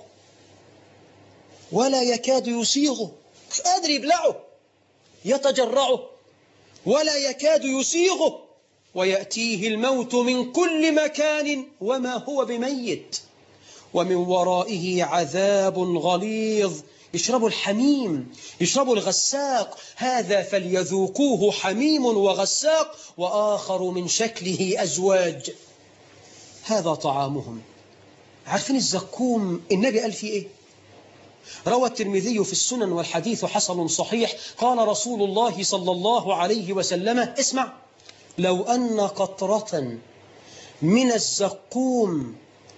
ولا يكاد يسيغه. مش قادر يبلعه، يتجرعه ولا يكاد يسيغه، ويأتيه الموت من كل مكان وما هو بميت. ومن ورائه عذاب غليظ، يشربوا الحميم، يشربوا الغساق. هذا فليذوقوه حميم وغساق وآخر من شكله أزواج، هذا طعامهم. عارفين الزقوم النبي قال فيه إيه؟ روى الترمذي في السنن والحديث حسن صحيح، قال رسول الله صلى الله عليه وسلم: اسمع، لو أن قطرة من الزقوم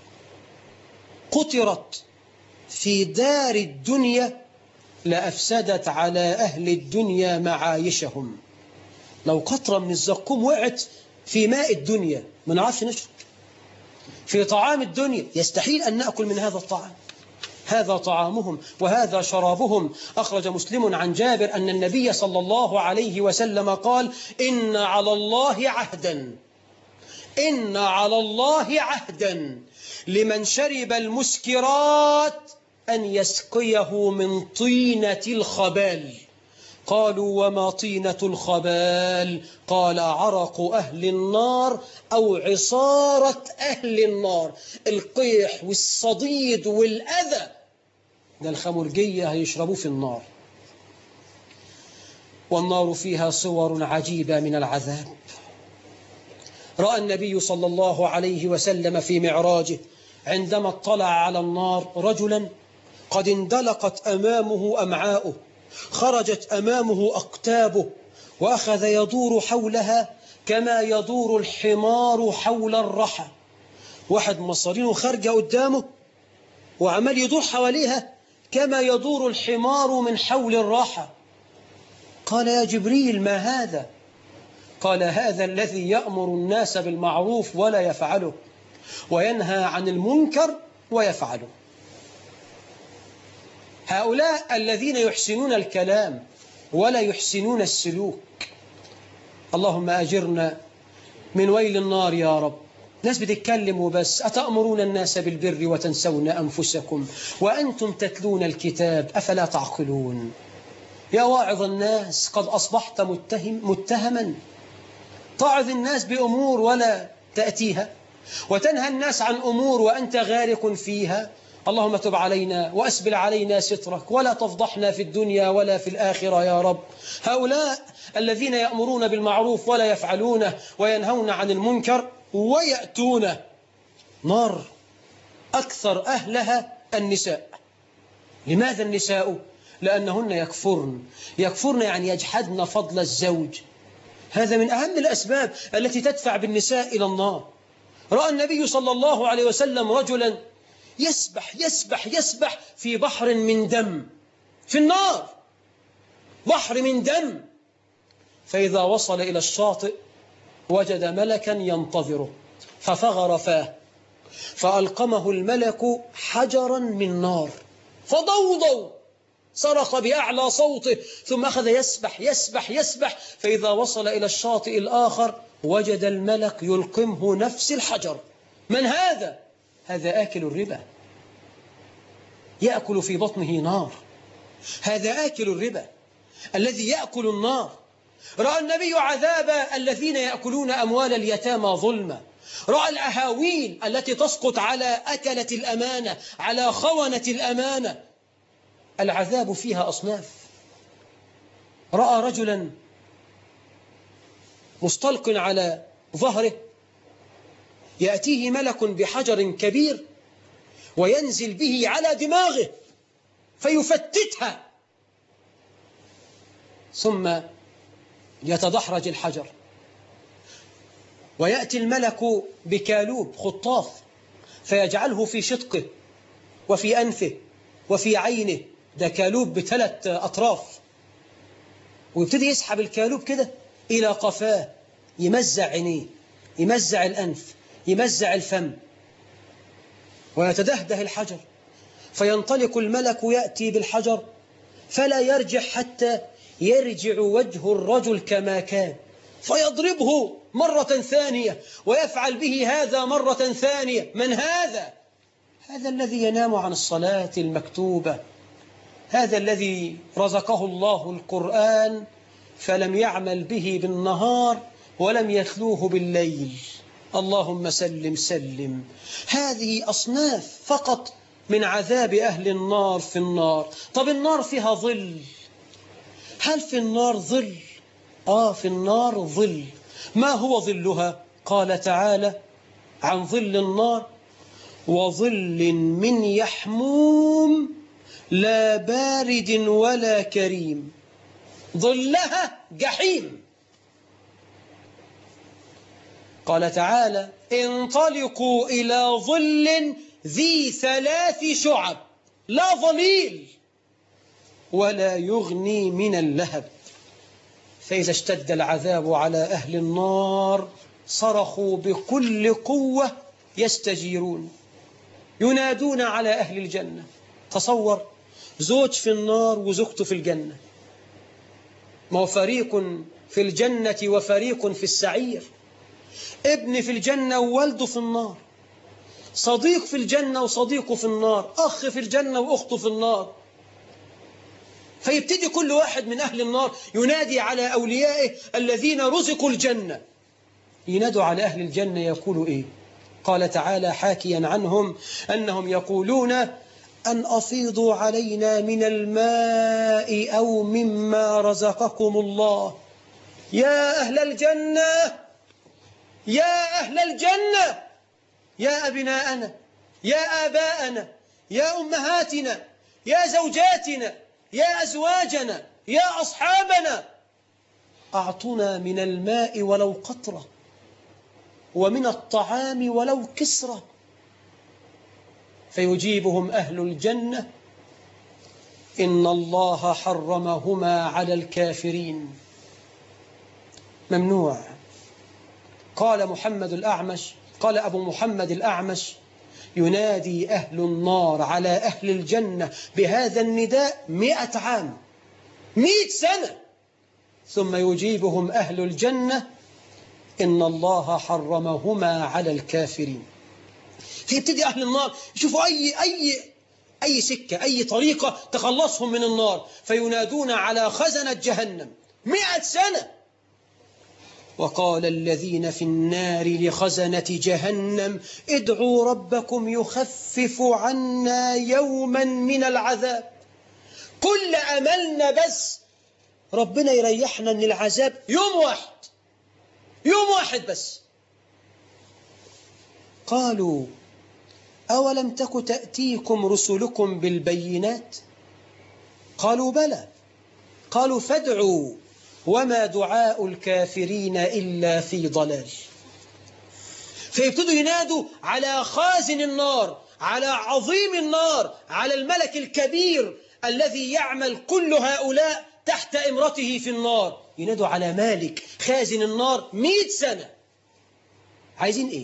قطرت في دار الدنيا لأفسدت على أهل الدنيا معايشهم. لو قطرة من الزقوم وقعت في ماء الدنيا ما نعرفش نشرب، في طعام الدنيا يستحيل أن نأكل من هذا الطعام. هذا طعامهم وهذا شرابهم. أخرج مسلم عن جابر أن النبي صلى الله عليه وسلم قال: إن على الله عهدا، إن على الله عهدا لمن شرب المسكرات أن يسقيه من طينة الخبال. قالوا: وما طينة الخبال؟ قال: عرق أهل النار أو عصارة أهل النار. القيح والصديد والأذى ده الخمرجية هيشربوه في النار. والنار فيها صور عجيبة من العذاب. رأى النبي صلى الله عليه وسلم في معراجه عندما اطلع على النار رجلا قد اندلقت أمامه أمعاؤه، خرجت أمامه أقتابه، وأخذ يدور حولها كما يدور الحمار حول الرحى. واحد مصارينه خارجة قدامه وعمال يدور حواليها كما يدور الحمار من حول الرحى. قال: يا جبريل ما هذا؟ قال: هذا الذي يأمر الناس بالمعروف ولا يفعله، وينهى عن المنكر ويفعله. هؤلاء الذين يحسنون الكلام ولا يحسنون السلوك. اللهم أجرنا من ويل النار يا رب. ناس بتتكلم وبس. أتأمرون الناس بالبر وتنسون أنفسكم وأنتم تتلون الكتاب أفلا تعقلون؟ يا واعظ الناس قد أصبحت متهما. تعظ الناس بأمور ولا تأتيها، وتنهى الناس عن أمور وأنت غارق فيها. اللهم تب علينا وأسبل علينا سترك ولا تفضحنا في الدنيا ولا في الآخرة يا رب. هؤلاء الذين يأمرون بالمعروف ولا يفعلونه وينهون عن المنكر ويأتون نار أكثر أهلها النساء. لماذا النساء؟ لأنهن يكفرن يعني يجحدن فضل الزوج. هذا من أهم الأسباب التي تدفع بالنساء إلى النار. رأى النبي صلى الله عليه وسلم رجلا يسبح في بحر من دم في النار، بحر من دم. فإذا وصل إلى الشاطئ وجد ملكا ينتظره ففغر فاه، فألقمه الملك حجرا من نار فضوضوا، صرخ بأعلى صوته، ثم أخذ يسبح. فإذا وصل إلى الشاطئ الآخر وجد الملك يلقمه نفس الحجر. من هذا؟ هذا آكل الربا، يأكل في بطنه نار. هذا آكل الربا الذي يأكل النار. رأى النبي عذاب الذين يأكلون أموال اليتامى ظلما. رأى الأهاويل التي تسقط على أكلة الأمانة، على خونة الأمانة. العذاب فيها أصناف. رأى رجلا مستلق على ظهره، يأتيه ملك بحجر كبير وينزل به على دماغه فيفتتها، ثم يتدحرج الحجر. ويأتي الملك بكالوب خطاف فيجعله في شدقه وفي أنفه وفي عينه، ده كالوب ب3 أطراف، ويبتدي يسحب الكالوب كده إلى قفاه، يمزع عينيه، يمزع الأنف، يمزع الفم، ويتدهده الحجر، فينطلق الملك يأتي بالحجر فلا يرجع حتى يرجع وجه الرجل كما كان، فيضربه مرة ثانية ويفعل به هذا مرة ثانية. من هذا؟ هذا الذي ينام عن الصلاة المكتوبة، هذا الذي رزقه الله القرآن فلم يعمل به بالنهار ولم يتلوه بالليل. اللهم سلم سلم. هذه أصناف فقط من عذاب أهل النار في النار. طب النار فيها ظل، هل في النار ظل؟ في النار ظل. ما هو ظلها؟ قال تعالى عن ظل النار: وظل من يحموم لا بارد ولا كريم. ظلها جحيم. قال تعالى: انطلقوا إلى ظل ذي 3 شعب لا ظليل ولا يغني من اللهب. فإذا اشتد العذاب على أهل النار صرخوا بكل قوة يستجيرون، ينادون على أهل الجنة. تصور زوج في النار وزوجته في الجنة، ما هو فريق في الجنة وفريق في السعير، ابن في الجنة وولده في النار، صديق في الجنة وصديقه في النار، أخ في الجنة وأخته في النار. فيبتدي كل واحد من أهل النار ينادي على أوليائه الذين رزقوا الجنة، ينادوا على أهل الجنة يقولوا إيه؟ قال تعالى حاكيا عنهم أنهم يقولون: أن أفيضوا علينا من الماء أو مما رزقكم الله. يا أهل الجنة، يا أهل الجنة، يا أبناءنا، يا آباءنا، يا أمهاتنا، يا زوجاتنا، يا أزواجنا، يا أصحابنا، أعطنا من الماء ولو قطرة، ومن الطعام ولو كسرة. فيجيبهم أهل الجنة: إن الله حرمهما على الكافرين. ممنوع. قال أبو محمد الأعمش: ينادي أهل النار على أهل الجنة بهذا النداء 100 عام، 100 سنة، ثم يجيبهم أهل الجنة: إن الله حرمهما على الكافرين. فيبتدي أهل النار يشوفوا أي سكة، أي طريقة تخلصهم من النار، فينادون على خزنة جهنم 100 سنة. وقال الذين في النار لخزنة جهنم: ادعوا ربكم يخفف عنا يوما من العذاب. كل أملنا بس ربنا يريحنا من العذاب يوم واحد بس. قالوا: أولم تك تأتيكم رسلكم بالبينات؟ قالوا: بلى. قالوا: فادعوا، وما دعاء الكافرين إلا في ضلال. فيبتدوا ينادوا على خازن النار، على عظيم النار، على الملك الكبير الذي يعمل كل هؤلاء تحت إمرته في النار. ينادوا على مالك خازن النار 100 سنة. عايزين إيه؟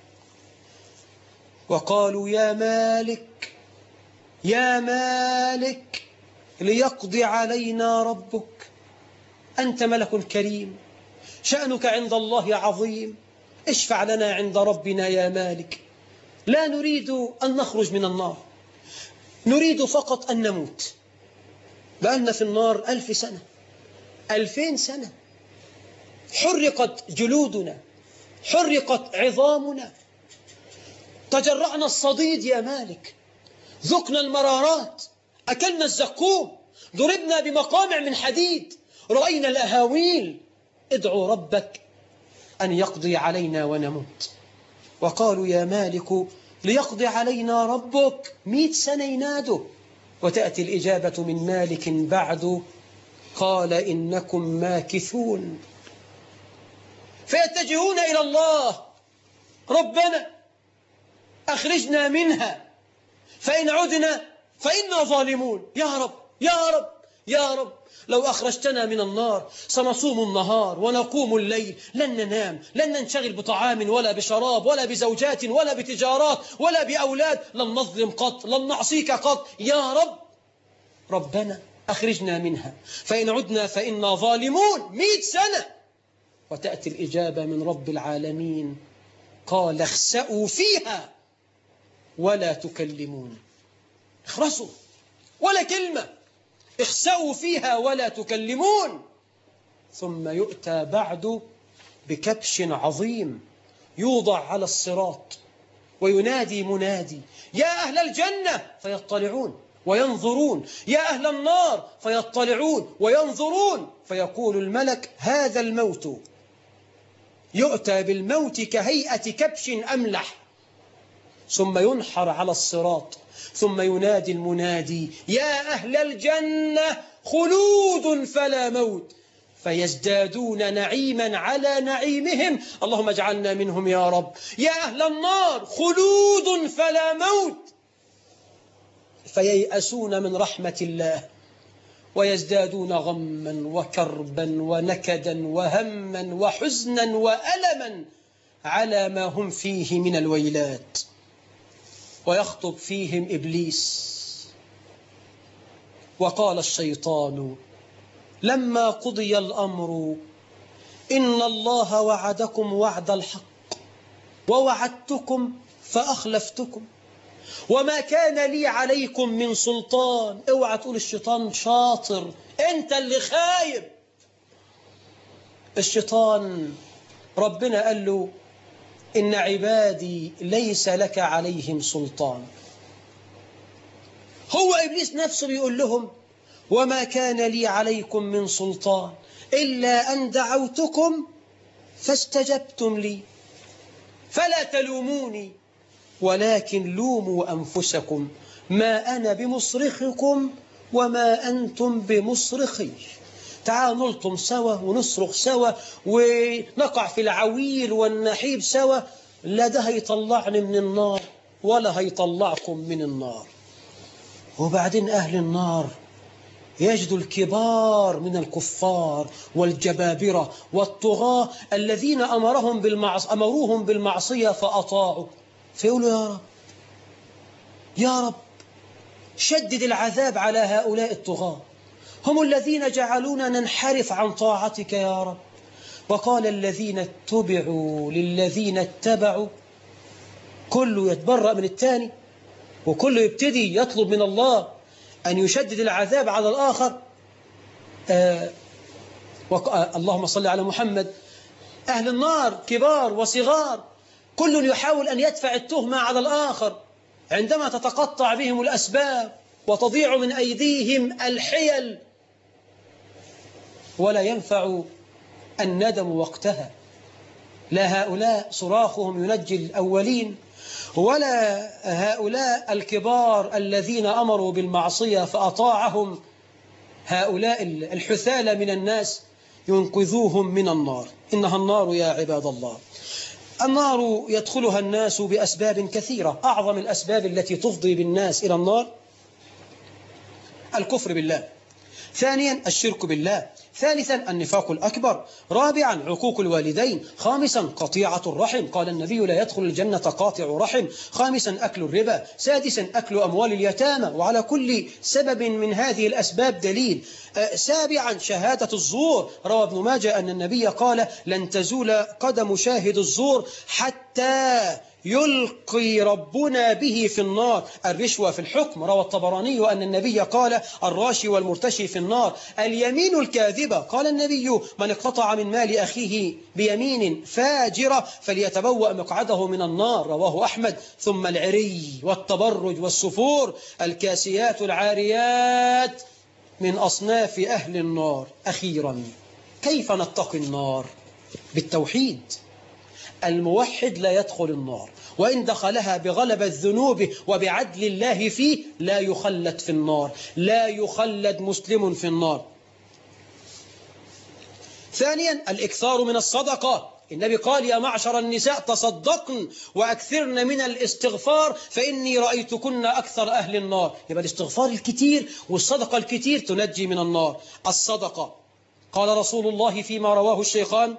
وقالوا: يا مالك، يا مالك، ليقضي علينا ربك. أنت ملك كريم، شأنك عند الله عظيم، اشفع لنا عند ربنا يا مالك. لا نريد أن نخرج من النار، نريد فقط أن نموت. بقالنا في النار 1000 سنة، 2000 سنة، حرقت جلودنا، حرقت عظامنا، تجرعنا الصديد يا مالك، ذقنا المرارات، أكلنا الزقوم، ضربنا بمقامع من حديد، رأينا الأهاويل. ادعوا ربك أن يقضي علينا ونموت. وقالوا: يا مالك، ليقضي علينا ربك. 100 سنة ينادوا، وتأتي الإجابة من مالك بعد: قال: إنكم ماكثون. فيتجهون إلى الله: ربنا أخرجنا منها، فإن عدنا فإنا ظالمون. يا رب يا رب يا رب، لو أخرجتنا من النار سنصوم النهار ونقوم الليل، لن ننام، لن ننشغل بطعام ولا بشراب ولا بزوجات ولا بتجارات ولا بأولاد، لن نظلم قط، لن نعصيك قط. يا رب، ربنا أخرجنا منها، فإن عدنا فإنا ظالمون. 100 سنة وتأتي الإجابة من رب العالمين، قال اخسأوا فيها ولا تكلمون. اخرسوا ولا كلمة، اخسأوا فيها ولا تكلمون. ثم يؤتى بعد بكبش عظيم يوضع على الصراط، وينادي منادي: يا أهل الجنة، فيطلعون وينظرون، يا أهل النار، فيطلعون وينظرون، فيقول الملك: هذا الموت. يؤتى بالموت كهيئة كبش أملح، ثم ينحر على الصراط، ثم ينادي المنادي: يا أهل الجنة، خلود فلا موت، فيزدادون نعيما على نعيمهم، اللهم اجعلنا منهم يا رب. يا أهل النار، خلود فلا موت، فييأسون من رحمة الله، ويزدادون غما وكربا ونكدا وهما وحزنا وألما على ما هم فيه من الويلات. ويخطب فيهم إبليس: وقال الشيطان لما قضي الأمر إن الله وعدكم وعد الحق ووعدتكم فأخلفتكم وما كان لي عليكم من سلطان. اوعى تقول الشيطان شاطر، انت اللي خايب. الشيطان ربنا قال له: إن عبادي ليس لك عليهم سلطان. هو إبليس نفسه بيقول لهم: وما كان لي عليكم من سلطان إلا أن دعوتكم فاستجبتم لي، فلا تلوموني ولكن لوموا أنفسكم، ما أنا بمصرخكم وما أنتم بمصرخي. تعالوا نلطم سوا ونصرخ سوا ونقع في العويل والنحيب سوا، لا ده هيطلعني من النار ولا هيطلعكم من النار. وبعدين أهل النار يجدوا الكبار من الكفار والجبابرة والطغاة الذين أمروهم بالمعصية فأطاعوا، فيقولوا: يا رب يا رب، شدد العذاب على هؤلاء الطغاة، هم الذين جعلونا ننحرف عن طاعتك يا رب. وقال الذين اتبعوا للذين اتبعوا، كله يتبرأ من الثاني وكله يبتدي يطلب من الله أن يشدد العذاب على الآخر. اللهم صل على محمد. أهل النار كبار وصغار، كل يحاول أن يدفع التهمة على الآخر. عندما تتقطع بهم الأسباب وتضيع من أيديهم الحيل، ولا ينفع الندم وقتها. لا هؤلاء صراخهم ينجي الأولين، ولا هؤلاء الكبار الذين أمروا بالمعصية فأطاعهم هؤلاء الحثالة من الناس ينقذوهم من النار. إنها النار يا عباد الله. النار يدخلها الناس بأسباب كثيرة. أعظم الأسباب التي تفضي بالناس إلى النار: الكفر بالله، ثانيا الشرك بالله، ثالثا النفاق الأكبر، رابعا عقوق الوالدين، خامسا قطيعة الرحم، قال النبي: لا يدخل الجنة قاطع رحم، خامسا أكل الربا، سادسا أكل أموال اليتامى. وعلى كل سبب من هذه الأسباب دليل. سابعا شهادة الزور، روى ابن ماجه أن النبي قال: لن تزول قدم شاهد الزور حتى يلقي ربنا به في النار. الرشوة في الحكم، روى الطبراني أن النبي قال: الراشي والمرتشي في النار. اليمين الكاذبة، قال النبي: من اقتطع من مال أخيه بيمين فاجرة فليتبوأ مقعده من النار، رواه أحمد. ثم العري والتبرج والسفور، الكاسيات العاريات، من أصناف أهل النار. أخيرا، كيف نتقي النار؟ بالتوحيد. الموحد لا يدخل النار، وإن دخلها بغلبة ذنوبه وبعدل الله فيه لا يخلد في النار، لا يخلد مسلم في النار. ثانيا الإكثار من الصدقة، النبي قال يا معشر النساء تصدقن وأكثرن من الاستغفار فإني رأيتكن أكثر أهل النار. يبقى الاستغفار الكتير والصدقة الكتير تنجي من النار. الصدقة قال رسول الله فيما رواه الشيخان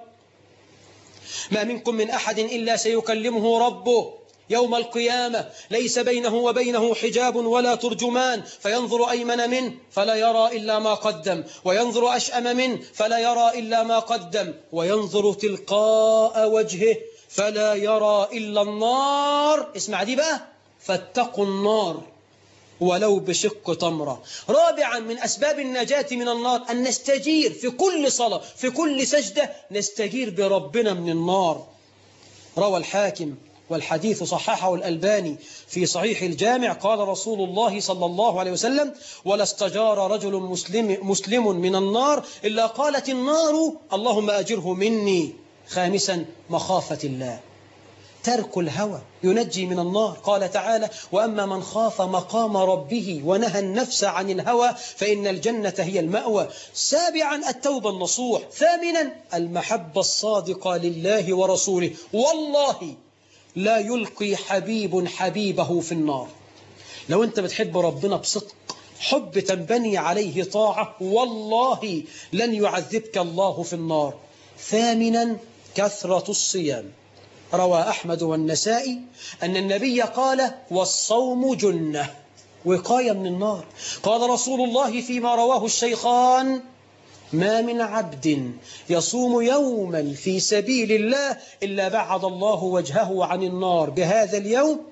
ما منكم من أحد إلا سيكلمه ربه يوم القيامة ليس بينه وبينه حجاب ولا ترجمان فينظر أيمن منه فلا يرى إلا ما قدم وينظر أشأم منه فلا يرى إلا ما قدم وينظر تلقاء وجهه فلا يرى إلا النار. اسمع دي بقى، فاتقوا النار ولو بشق تمرة. رابعا من أسباب النجاة من النار أن نستجير في كل صلاة في كل سجدة نستجير بربنا من النار. روى الحاكم والحديث صححه الألباني في صحيح الجامع قال رسول الله صلى الله عليه وسلم ولا استجار رجل مسلم من النار إلا قالت النار اللهم أجره مني. خامسا مخافة الله، ترك الهوى ينجي من النار. قال تعالى وأما من خاف مقام ربه ونهى النفس عن الهوى فإن الجنة هي المأوى. سابعا التوبة النصوح. ثامنا المحبة الصادقة لله ورسوله. والله لا يلقي حبيب حبيبه في النار. لو أنت بتحب ربنا بصدق حب تنبني عليه طاعة والله لن يعذبك الله في النار. ثامنا كثرة الصيام. روى أحمد والنسائي أن النبي قال والصوم جنة وقاية من النار. قال رسول الله فيما رواه الشيخان ما من عبد يصوم يوما في سبيل الله إلا بعد الله وجهه عن النار بهذا اليوم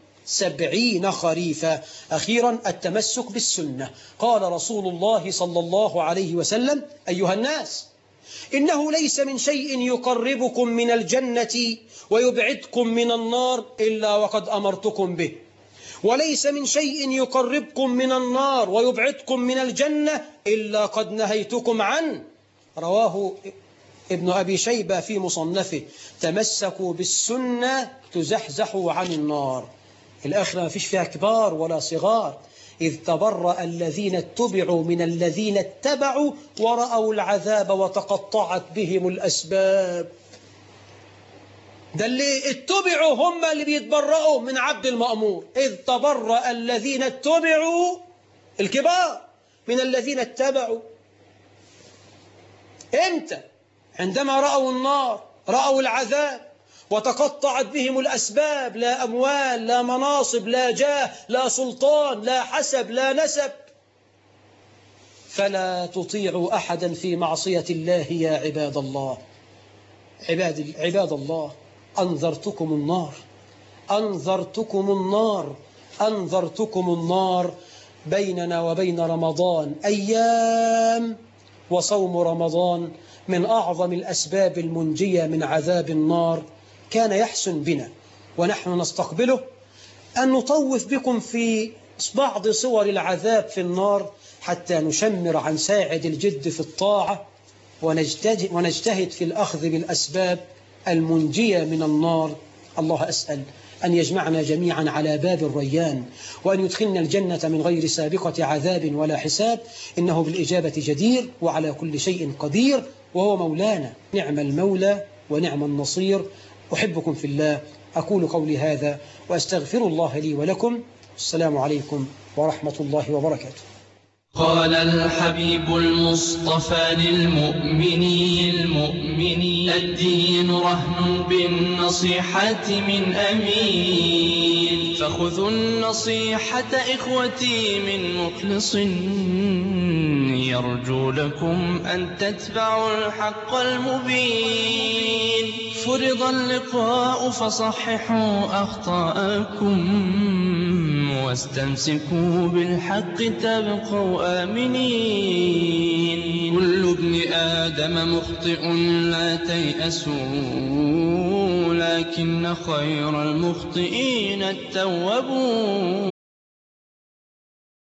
70 خريفا. أخيرا التمسك بالسنة. قال رسول الله صلى الله عليه وسلم أيها الناس إنه ليس من شيء يقربكم من الجنة ويبعدكم من النار إلا وقد أمرتكم به وليس من شيء يقربكم من النار ويبعدكم من الجنة إلا قد نهيتكم عنه. رواه ابن أبي شيبة في مصنفه. تمسكوا بالسنة تزحزحوا عن النار. الآخرة ما فيش فيها كبار ولا صغار. إذ تبرأ الذين اتبعوا من الذين اتبعوا ورأوا العذاب وتقطعت بهم الأسباب. ده اللي اتبعوا هم اللي بيتبرأوا من عبد المأمور. إذ تبرأ الذين اتبعوا الكبار من الذين اتبعوا. إمتى؟ عندما رأوا النار رأوا العذاب وتقطعت بهم الأسباب. لا أموال لا مناصب لا جاه لا سلطان لا حسب لا نسب. فلا تطيعوا أحدا في معصية الله يا عباد الله. عباد الله أنذرتكم النار أنذرتكم النار أنذرتكم النار. بيننا وبين رمضان أيام وصوم رمضان من أعظم الأسباب المنجية من عذاب النار. كان يحسن بنا ونحن نستقبله أن نطوف بكم في بعض صور العذاب في النار حتى نشمر عن ساعد الجد في الطاعة ونجتهد في الأخذ بالأسباب المنجية من النار. الله أسأل أن يجمعنا جميعا على باب الريان وأن يدخلنا الجنة من غير سابقة عذاب ولا حساب. إنه بالإجابة جدير وعلى كل شيء قدير وهو مولانا نعم المولى ونعم النصير. أحبكم في الله. أقول قولي هذا وأستغفر الله لي ولكم. السلام عليكم ورحمة الله وبركاته. قال الحبيب المصطفى للمؤمنين الدين رهن بالنصيحة من أمين فخذوا النصيحة إخوتي من مخلص يرجو لكم أن تتبعوا الحق المبين. فرض اللقاء فصححوا أخطاءكم واستمسكوا بالحق تبقوا آمنين. كل ابن آدم مخطئ لا تيأسوا لكن خير المخطئين التوابون.